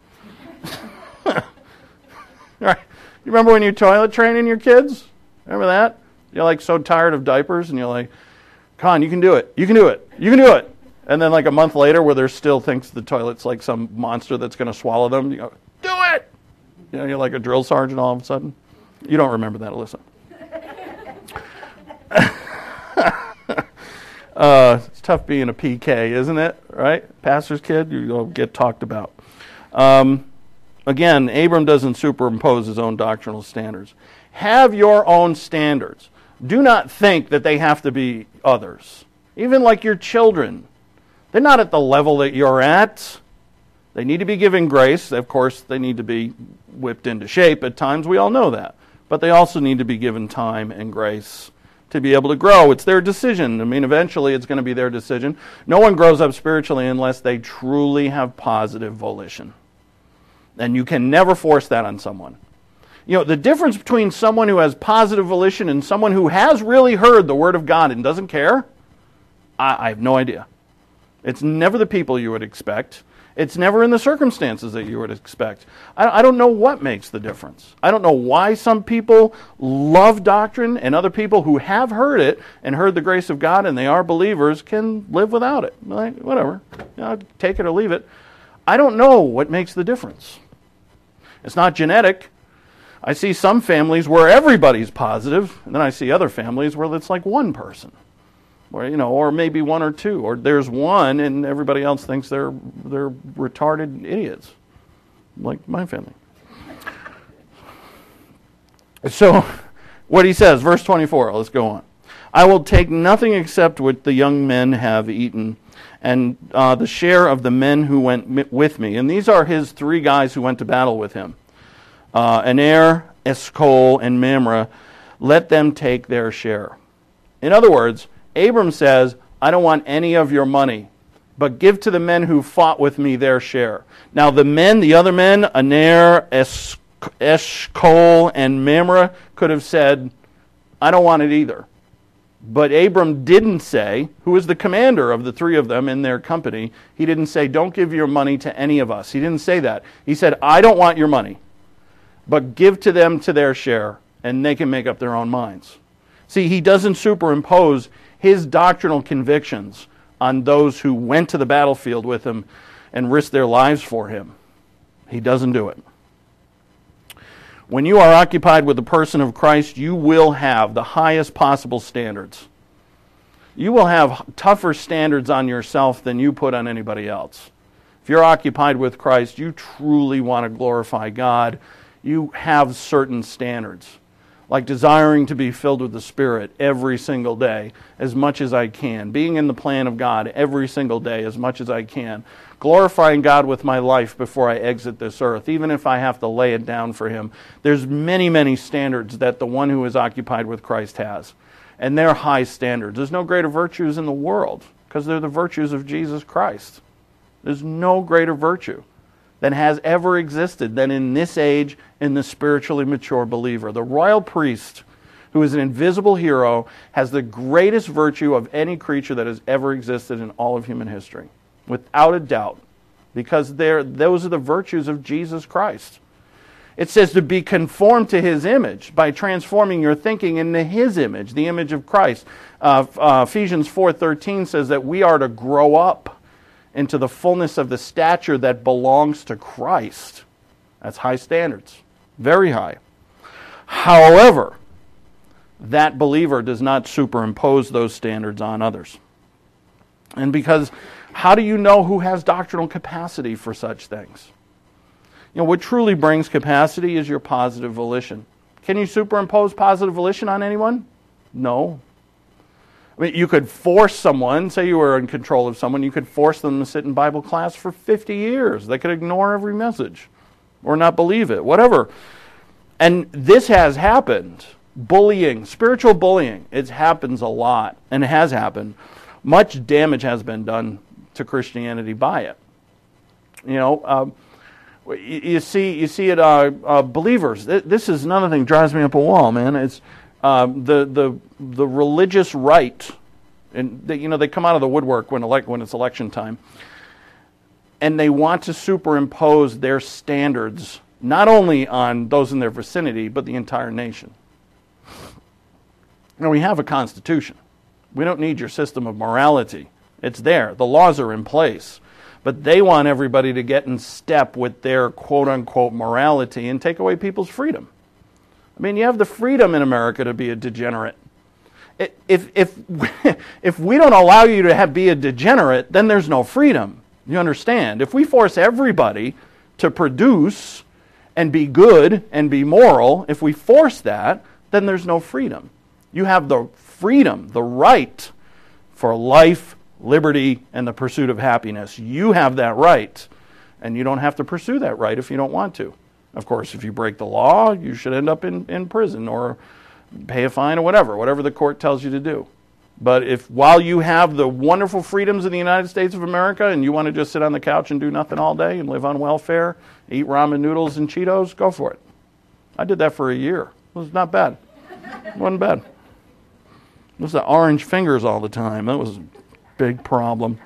Right. You remember when you toilet training your kids? Remember that? You're like so tired of diapers and you're like, come on, you can do it. You can do it. You can do it. And then like a month later where there still thinks the toilet's like some monster that's going to swallow them, you go, do it! You're like a drill sergeant all of a sudden. You don't remember that, Alyssa. It's tough being a PK, isn't it? Right? Pastor's kid, you'll get talked about. Again, Abram doesn't superimpose his own doctrinal standards. Have your own standards. Do not think that they have to be others. Even like your children. They're not at the level that you're at. They need to be given grace. Of course, they need to be whipped into shape at times. We all know that. But they also need to be given time and grace to be able to grow. It's their decision. I mean, eventually it's going to be their decision. No one grows up spiritually unless they truly have positive volition. And you can never force that on someone. You know, the difference between someone who has positive volition and someone who has really heard the Word of God and doesn't care, I have no idea. It's never the people you would expect. It's never in the circumstances that you would expect. I don't know what makes the difference. I don't know why some people love doctrine and other people who have heard it and heard the grace of God and they are believers can live without it. Like, whatever. Take it or leave it. I don't know what makes the difference. It's not genetic. I see some families where everybody's positive, and then I see other families where it's like one person. Or maybe one or two, or there's one and everybody else thinks they're retarded idiots, like my family. So, what he says, verse 24, let's go on. I will take nothing except what the young men have eaten, and the share of the men who went with me. And these are his 3 guys who went to battle with him. Aner, Eshcol, and Mamre. Let them take their share. In other words, Abram says, I don't want any of your money, but give to the men who fought with me their share. Now the other men, Aner, Eshcol, and Mamre, could have said, I don't want it either. But Abram didn't say, who was the commander of the 3 of them in their company, he didn't say, don't give your money to any of us. He didn't say that. He said, I don't want your money, but give to them to their share, and they can make up their own minds. See, he doesn't superimpose his doctrinal convictions on those who went to the battlefield with him and risked their lives for him. He doesn't do it. When you are occupied with the person of Christ, you will have the highest possible standards. You will have tougher standards on yourself than you put on anybody else. If you're occupied with Christ, you truly want to glorify God. You have certain standards. like desiring to be filled with the Spirit every single day as much as I can, being in the plan of God every single day as much as I can, glorifying God with my life before I exit this earth, even if I have to lay it down for Him. There's many, many standards that the one who is occupied with Christ has, and they're high standards. There's no greater virtues in the world because they're the virtues of Jesus Christ. There's no greater virtue that has ever existed than in this age in the spiritually mature believer. The royal priest, who is an invisible hero, has the greatest virtue of any creature that has ever existed in all of human history, without a doubt, because those are the virtues of Jesus Christ. It says to be conformed to His image by transforming your thinking into His image, the image of Christ. Ephesians 4:13 says that we are to grow up into the fullness of the stature that belongs to Christ. That's high standards, very high. However, that believer does not superimpose those standards on others. And because, how do you know who has doctrinal capacity for such things? You know, what truly brings capacity is your positive volition. Can you superimpose positive volition on anyone? No. I mean, you could force someone, say you were in control of someone, you could force them to sit in Bible class for 50 years. They could ignore every message or not believe it, whatever. And this has happened. Bullying, spiritual bullying, it happens a lot and it has happened. Much damage has been done to Christianity by it. You know, you see it, believers. This is another thing that drives me up a wall, man. It's the religious right, and they come out of the woodwork when it's election time, and they want to superimpose their standards not only on those in their vicinity but the entire nation. Now, we have a constitution. We don't need your system of morality. It's there. The laws are in place. But they want everybody to get in step with their quote-unquote morality and take away people's freedom. I mean, you have the freedom in America to be a degenerate. If we don't allow you to be a degenerate, then there's no freedom. You understand? If we force everybody to produce and be good and be moral, if we force that, then there's no freedom. You have the freedom, the right for life, liberty, and the pursuit of happiness. You have that right, and you don't have to pursue that right if you don't want to. Of course, if you break the law, you should end up in prison or pay a fine or whatever the court tells you to do. But if while you have the wonderful freedoms of the United States of America and you want to just sit on the couch and do nothing all day and live on welfare, eat ramen noodles and Cheetos, go for it. I did that for a year. It was not bad. It wasn't bad. It was the orange fingers all the time. That was a big problem.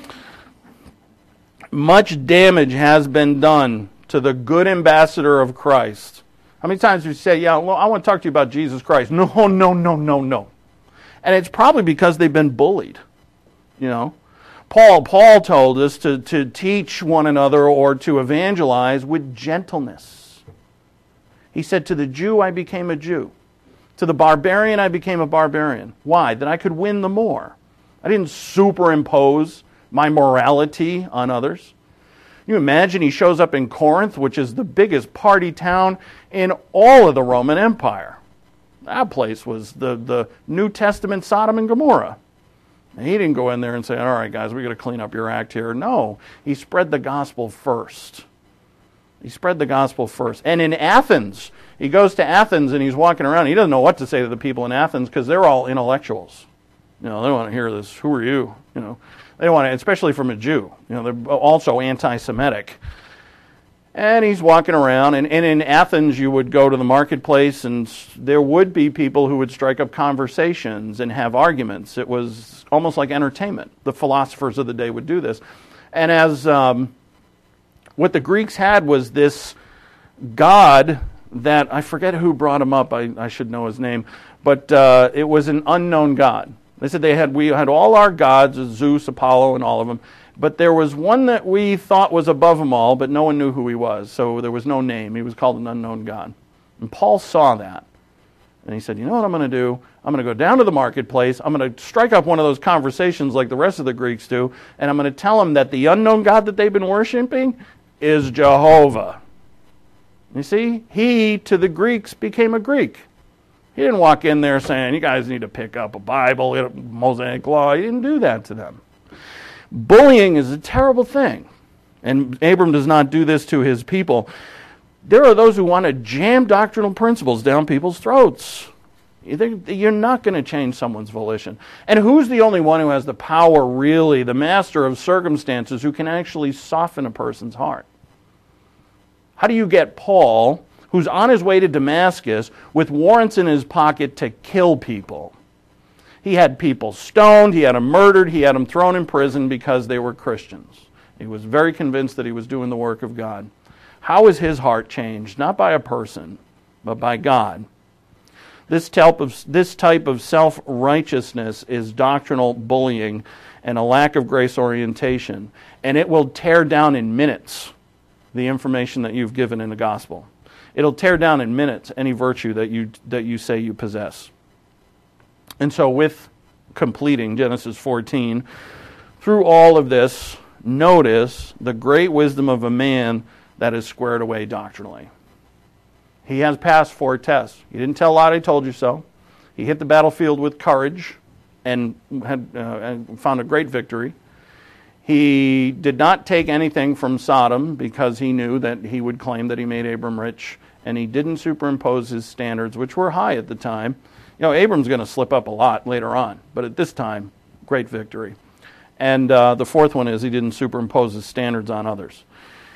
Much damage has been done to the good ambassador of Christ. How many times do you say, yeah, well, I want to talk to you about Jesus Christ? No. And it's probably because they've been bullied. You know, Paul told us to teach one another or to evangelize with gentleness. He said, to the Jew I became a Jew. To the barbarian I became a barbarian. Why? That I could win the more. I didn't superimpose my morality on others. You imagine he shows up in Corinth, which is the biggest party town in all of the Roman Empire. That place was the New Testament Sodom and Gomorrah. And he didn't go in there and say, all right, guys, we got to clean up your act here. No, he spread the gospel first. He spread the gospel first. And in Athens, he goes to Athens and he's walking around. He doesn't know what to say to the people in Athens because they're all intellectuals. You know, they don't want to hear this. Who are you? You know, they don't want to, especially from a Jew. You know, they're also anti-Semitic. And he's walking around, and in Athens you would go to the marketplace, and there would be people who would strike up conversations and have arguments. It was almost like entertainment. The philosophers of the day would do this. And as what the Greeks had was this god that, I forget who brought him up, I should know his name, but it was an unknown god. They said we had all our gods, Zeus, Apollo, and all of them, but there was one that we thought was above them all, but no one knew who he was, so there was no name. He was called an unknown god. And Paul saw that, and he said, you know what I'm going to do? I'm going to go down to the marketplace, I'm going to strike up one of those conversations like the rest of the Greeks do, and I'm going to tell them that the unknown god that they've been worshiping is Jehovah. You see, he, to the Greeks, became a Greek. He didn't walk in there saying, you guys need to pick up a Bible, a Mosaic law. He didn't do that to them. Bullying is a terrible thing. And Abram does not do this to his people. There are those who want to jam doctrinal principles down people's throats. You're not going to change someone's volition. And who's the only one who has the power, really, the master of circumstances, who can actually soften a person's heart? How do you get Paul, who's on his way to Damascus, with warrants in his pocket to kill people? He had people stoned, he had them murdered, he had them thrown in prison because they were Christians. He was very convinced that he was doing the work of God. How is his heart changed? Not by a person, but by God. This type of self-righteousness is doctrinal bullying and a lack of grace orientation. And it will tear down in minutes the information that you've given in the gospel. It'll tear down in minutes any virtue that you say you possess. And so with completing Genesis 14, through all of this, notice the great wisdom of a man that is squared away doctrinally. He has passed 4 tests. He didn't tell Lot, I told you so. He hit the battlefield with courage and had found a great victory. He did not take anything from Sodom because he knew that he would claim that he made Abram rich, and he didn't superimpose his standards, which were high at the time. You know, Abram's going to slip up a lot later on, but at this time, great victory. And the fourth one is he didn't superimpose his standards on others.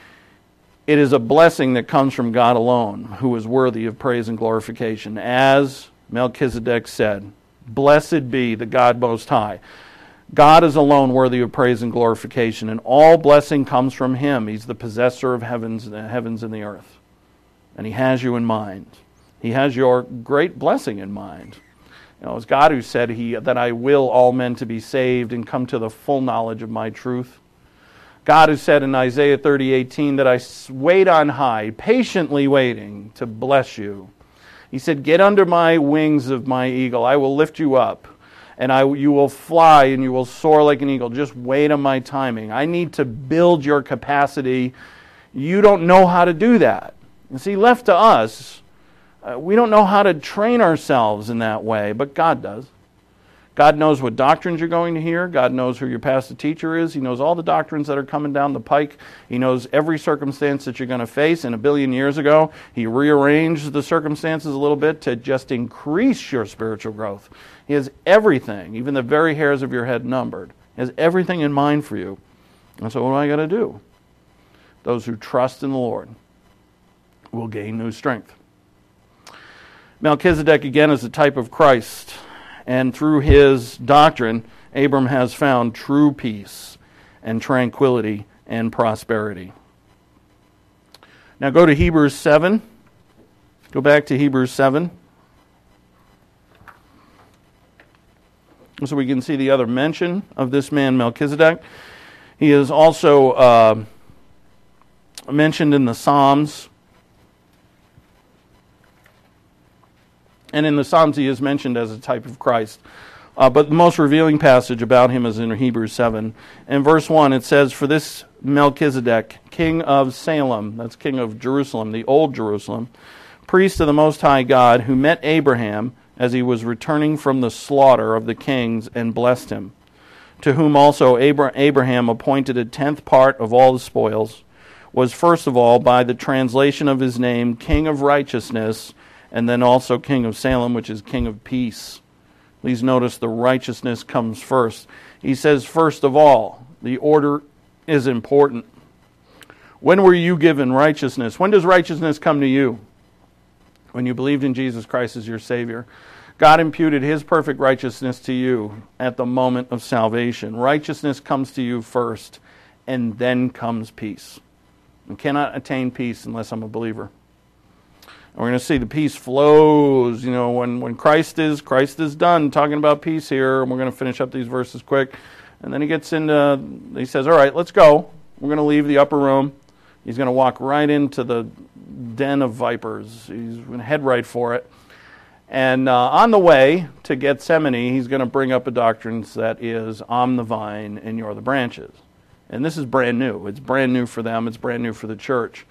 It is a blessing that comes from God alone, who is worthy of praise and glorification. As Melchizedek said, blessed be the God Most High. God is alone worthy of praise and glorification, and all blessing comes from Him. He's the possessor of heavens and the earth. And He has you in mind. He has your great blessing in mind. You know, it's God who said that I will all men to be saved and come to the full knowledge of my truth. God has said in Isaiah 30:18 that I wait on high, patiently waiting to bless you. He said, get under my wings of my eagle. I will lift you up, and you will fly and you will soar like an eagle. Just wait on my timing. I need to build your capacity. You don't know how to do that. You see, left to us, we don't know how to train ourselves in that way, but God does. God knows what doctrines you're going to hear. God knows who your pastor teacher is. He knows all the doctrines that are coming down the pike. He knows every circumstance that you're going to face. And 1 billion years ago, He rearranged the circumstances a little bit to just increase your spiritual growth. He has everything, even the very hairs of your head numbered. He has everything in mind for you. And so what do I got to do? Those who trust in the Lord will gain new strength. Melchizedek, again, is a type of Christ. And through his doctrine, Abram has found true peace and tranquility and prosperity. Now go to Hebrews 7. Go back to Hebrews 7. So we can see the other mention of this man Melchizedek. He is also mentioned in the Psalms. And in the Psalms, he is mentioned as a type of Christ. But the most revealing passage about him is in Hebrews 7. In verse 1, it says, for this Melchizedek, king of Salem, that's king of Jerusalem, the old Jerusalem, priest of the Most High God, who met Abraham as he was returning from the slaughter of the kings and blessed him, to whom also Abraham appointed a 10th part of all the spoils, was first of all, by the translation of his name, King of Righteousness, and then also King of Salem, which is King of Peace. Please notice the righteousness comes first. He says, first of all, the order is important. When were you given righteousness? When does righteousness come to you? When you believed in Jesus Christ as your Savior. God imputed His perfect righteousness to you at the moment of salvation. Righteousness comes to you first, and then comes peace. You cannot attain peace unless I'm a believer. We're going to see the peace flows. You know, when Christ is done talking about peace here, and we're going to finish up these verses quick. And then he says, all right, let's go. We're going to leave the upper room. He's going to walk right into the den of vipers. He's going to head right for it. And on the way to Gethsemane, he's going to bring up a doctrine that is, I'm the vine and you're the branches. And this is brand new. It's brand new for them. It's brand new for the church.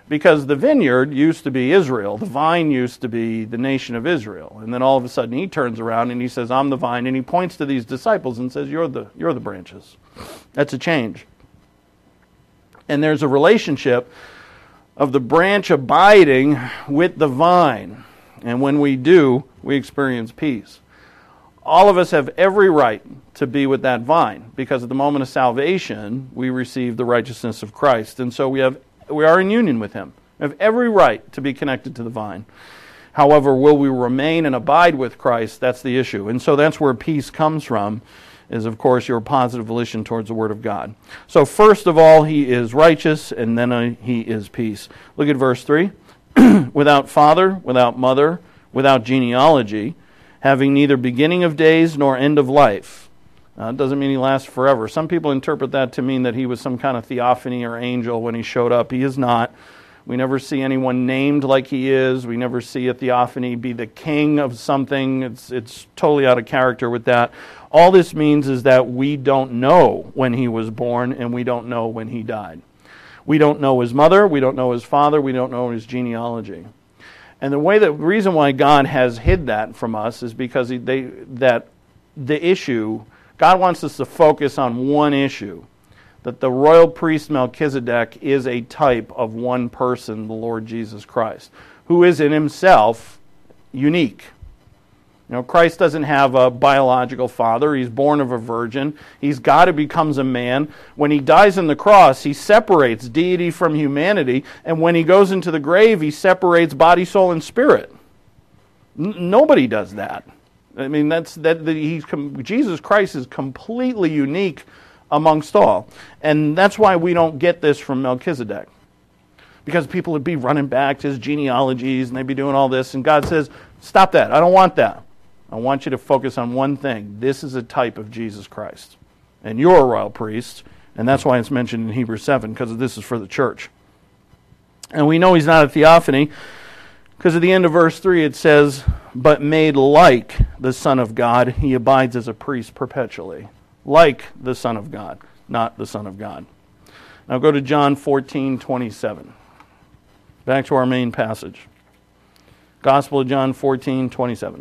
Because the vineyard used to be Israel. The vine used to be the nation of Israel. And then all of a sudden he turns around and he says, I'm the vine. And he points to these disciples and says, you're the branches. That's a change. And there's a relationship of the branch abiding with the vine. And when we do, we experience peace. All of us have every right to be with that vine, because at the moment of salvation, we receive the righteousness of Christ. And so we are in union with him. We have every right to be connected to the vine. However, will we remain and abide with Christ? That's the issue. And so that's where peace comes from, is, of course, your positive volition towards the Word of God. So first of all, he is righteous, and then he is peace. Look at verse 3. Without father, without mother, without genealogy, having neither beginning of days nor end of life. It doesn't mean he lasts forever. Some people interpret that to mean that he was some kind of theophany or angel when he showed up. He is not. We never see anyone named like he is. We never see a theophany be the king of something. It's totally out of character with that. All this means is that we don't know when he was born, and we don't know when he died. We don't know his mother. We don't know his father. We don't know his genealogy. And the reason why God has hid that from us is because God wants us to focus on one issue, that the royal priest Melchizedek is a type of one person, the Lord Jesus Christ, who is in himself unique. Christ doesn't have a biological father. He's born of a virgin. God who becomes a man. When he dies on the cross, he separates deity from humanity. And when he goes into the grave, he separates body, soul, and spirit. Nobody does that. I mean, Jesus Christ is completely unique amongst all. And that's why we don't get this from Melchizedek. Because people would be running back to his genealogies and they'd be doing all this. And God says, stop that. I don't want that. I want you to focus on one thing. This is a type of Jesus Christ. And you're a royal priest. And that's why it's mentioned in Hebrews 7, because this is for the church. And we know he's not a theophany, because at the end of verse 3 it says, but made like the Son of God, he abides as a priest perpetually. Like the Son of God, not the Son of God. Now go to John 14:27. Back to our main passage. Gospel of John 14:27.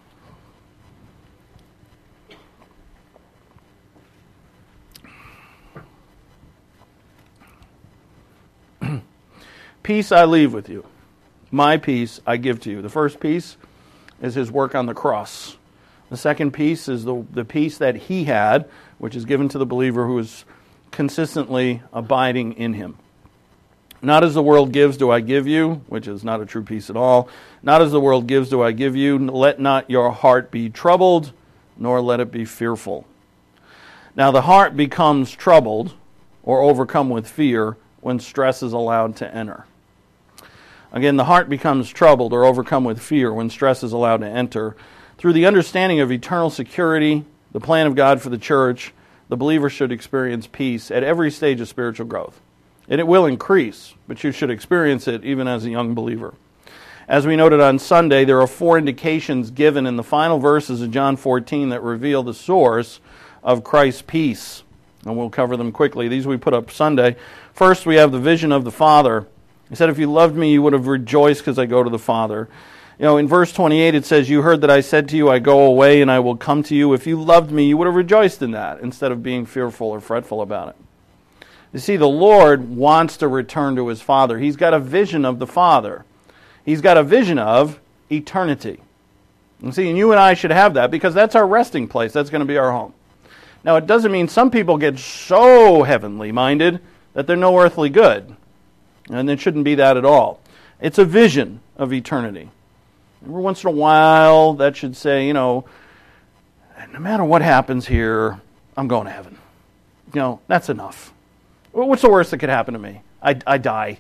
Peace I leave with you. My peace I give to you. The first piece is his work on the cross. The second piece is the peace that he had, which is given to the believer who is consistently abiding in him. Not as the world gives do I give you, which is not a true peace at all. Not as the world gives do I give you. Let not your heart be troubled, nor let it be fearful. Now the heart becomes troubled or overcome with fear when stress is allowed to enter. Again, the heart becomes troubled or overcome with fear when stress is allowed to enter. Through the understanding of eternal security, the plan of God for the church, the believer should experience peace at every stage of spiritual growth. And it will increase, but you should experience it even as a young believer. As we noted on Sunday, there are 4 indications given in the final verses of John 14 that reveal the source of Christ's peace. And we'll cover them quickly. These we put up Sunday. First, we have the vision of the Father. He said, if you loved me, you would have rejoiced because I go to the Father. In verse 28 it says, you heard that I said to you, I go away and I will come to you. If you loved me, you would have rejoiced in that instead of being fearful or fretful about it. You see, the Lord wants to return to his Father. He's got a vision of the Father. He's got a vision of eternity. And see, and you and I should have that because that's our resting place. That's going to be our home. Now, it doesn't mean some people get so heavenly minded that they're no earthly good. And it shouldn't be that at all. It's a vision of eternity. Every once in a while, that should say, no matter what happens here, I'm going to heaven. That's enough. What's the worst that could happen to me? I die.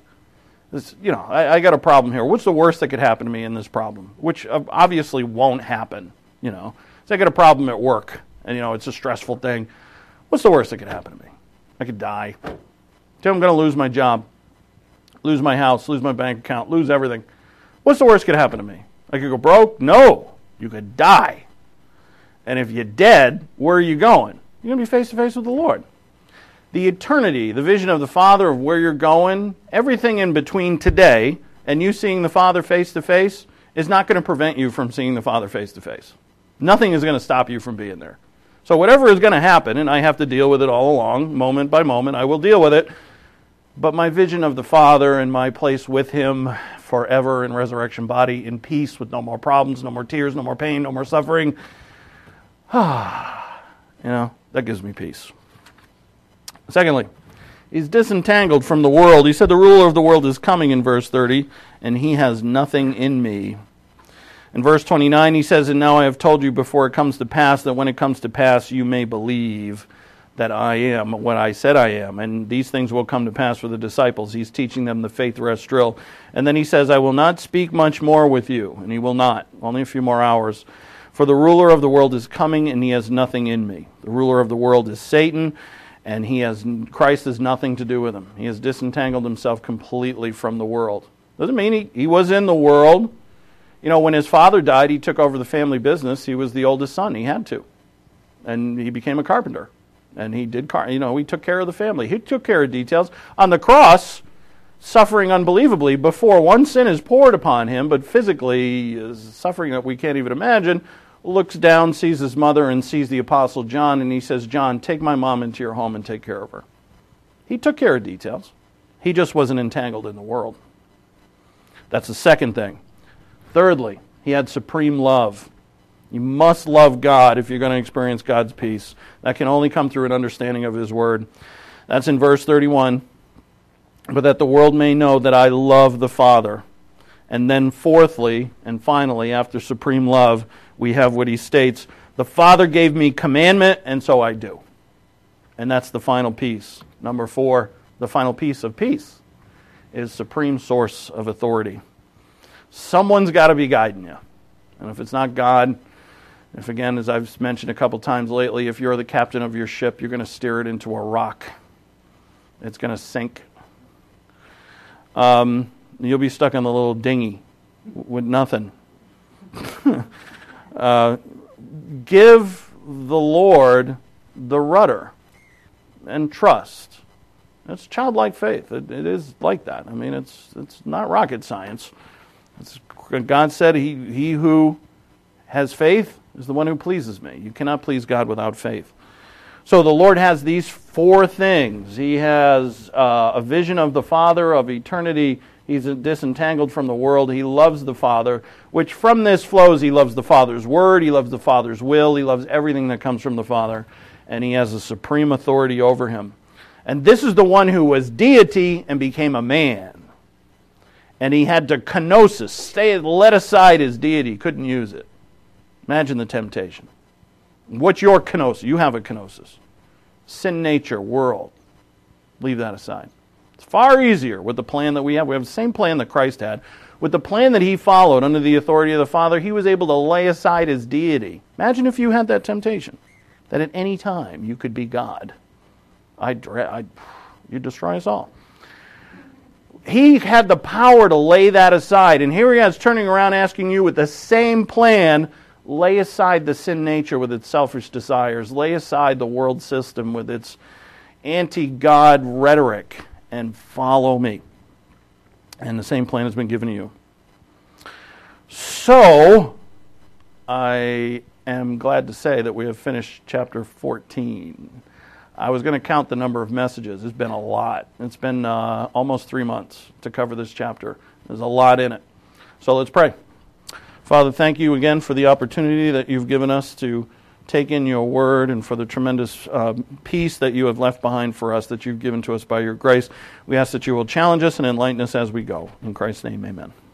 I got a problem here. What's the worst that could happen to me in this problem? Which obviously won't happen. So I got a problem at work, and it's a stressful thing. What's the worst that could happen to me? I could die. I'm going to lose my job, lose my house, lose my bank account, lose everything. What's the worst that could happen to me? I could go broke? No. You could die. And if you're dead, where are you going? You're going to be face to face with the Lord. The eternity, the vision of the Father of where you're going, everything in between today and you seeing the Father face to face is not going to prevent you from seeing the Father face to face. Nothing is going to stop you from being there. So whatever is going to happen, and I have to deal with it all along, moment by moment, I will deal with it. But my vision of the Father and my place with Him forever in resurrection body, in peace, with no more problems, no more tears, no more pain, no more suffering, that gives me peace. Secondly, He's disentangled from the world. He said the ruler of the world is coming in verse 30, and he has nothing in me. In verse 29, he says, and now I have told you before it comes to pass, that when it comes to pass, you may believe that I am what I said I am. And these things will come to pass for the disciples. He's teaching them the faith rest drill. And then he says, I will not speak much more with you. And he will not. Only a few more hours. For the ruler of the world is coming, and he has nothing in me. The ruler of the world is Satan, and Christ has nothing to do with him. He has disentangled himself completely from the world. Doesn't mean he was in the world. When his father died, he took over the family business. He was the oldest son. He had to. And he became a carpenter. And he did, he took care of the family. He took care of details. On the cross, suffering unbelievably before one sin is poured upon him, but physically suffering that we can't even imagine, looks down, sees his mother, and sees the Apostle John, and he says, John, take my mom into your home and take care of her. He took care of details. He just wasn't entangled in the world. That's the second thing. Thirdly, he had supreme love. You must love God if you're going to experience God's peace. That can only come through an understanding of His Word. That's in verse 31. But that the world may know that I love the Father. And then fourthly, and finally, after supreme love, we have what he states, the Father gave me commandment, and so I do. And that's the final piece. Number 4, the final piece of peace is supreme source of authority. Someone's got to be guiding you. And if it's not God, if again, as I've mentioned a couple times lately, if you're the captain of your ship, you're going to steer it into a rock. It's going to sink. You'll be stuck in a little dinghy with nothing. Give the Lord the rudder and trust. It's childlike faith. It is like that. I mean, it's not rocket science. God said, he who has faith is the one who pleases me. You cannot please God without faith. So the Lord has these 4 things. He has a vision of the Father, of eternity. He's disentangled from the world. He loves the Father, which from this flows he loves the Father's Word. He loves the Father's will. He loves everything that comes from the Father. And he has a supreme authority over him. And this is the one who was deity and became a man. And he had to kenosis, let aside his deity, couldn't use it. Imagine the temptation. What's your kenosis? You have a kenosis. Sin nature, world. Leave that aside. It's far easier with the plan that we have. We have the same plan that Christ had. With the plan that he followed under the authority of the Father, he was able to lay aside his deity. Imagine if you had that temptation, that at any time you could be God. You'd destroy us all. He had the power to lay that aside. And here he is turning around asking you with the same plan, lay aside the sin nature with its selfish desires. Lay aside the world system with its anti-God rhetoric and follow me. And the same plan has been given to you. So, I am glad to say that we have finished chapter 14. I was going to count the number of messages. It's been a lot. It's been almost 3 months to cover this chapter. There's a lot in it. So let's pray. Father, thank you again for the opportunity that you've given us to take in your word and for the tremendous peace that you have left behind for us, that you've given to us by your grace. We ask that you will challenge us and enlighten us as we go. In Christ's name, amen.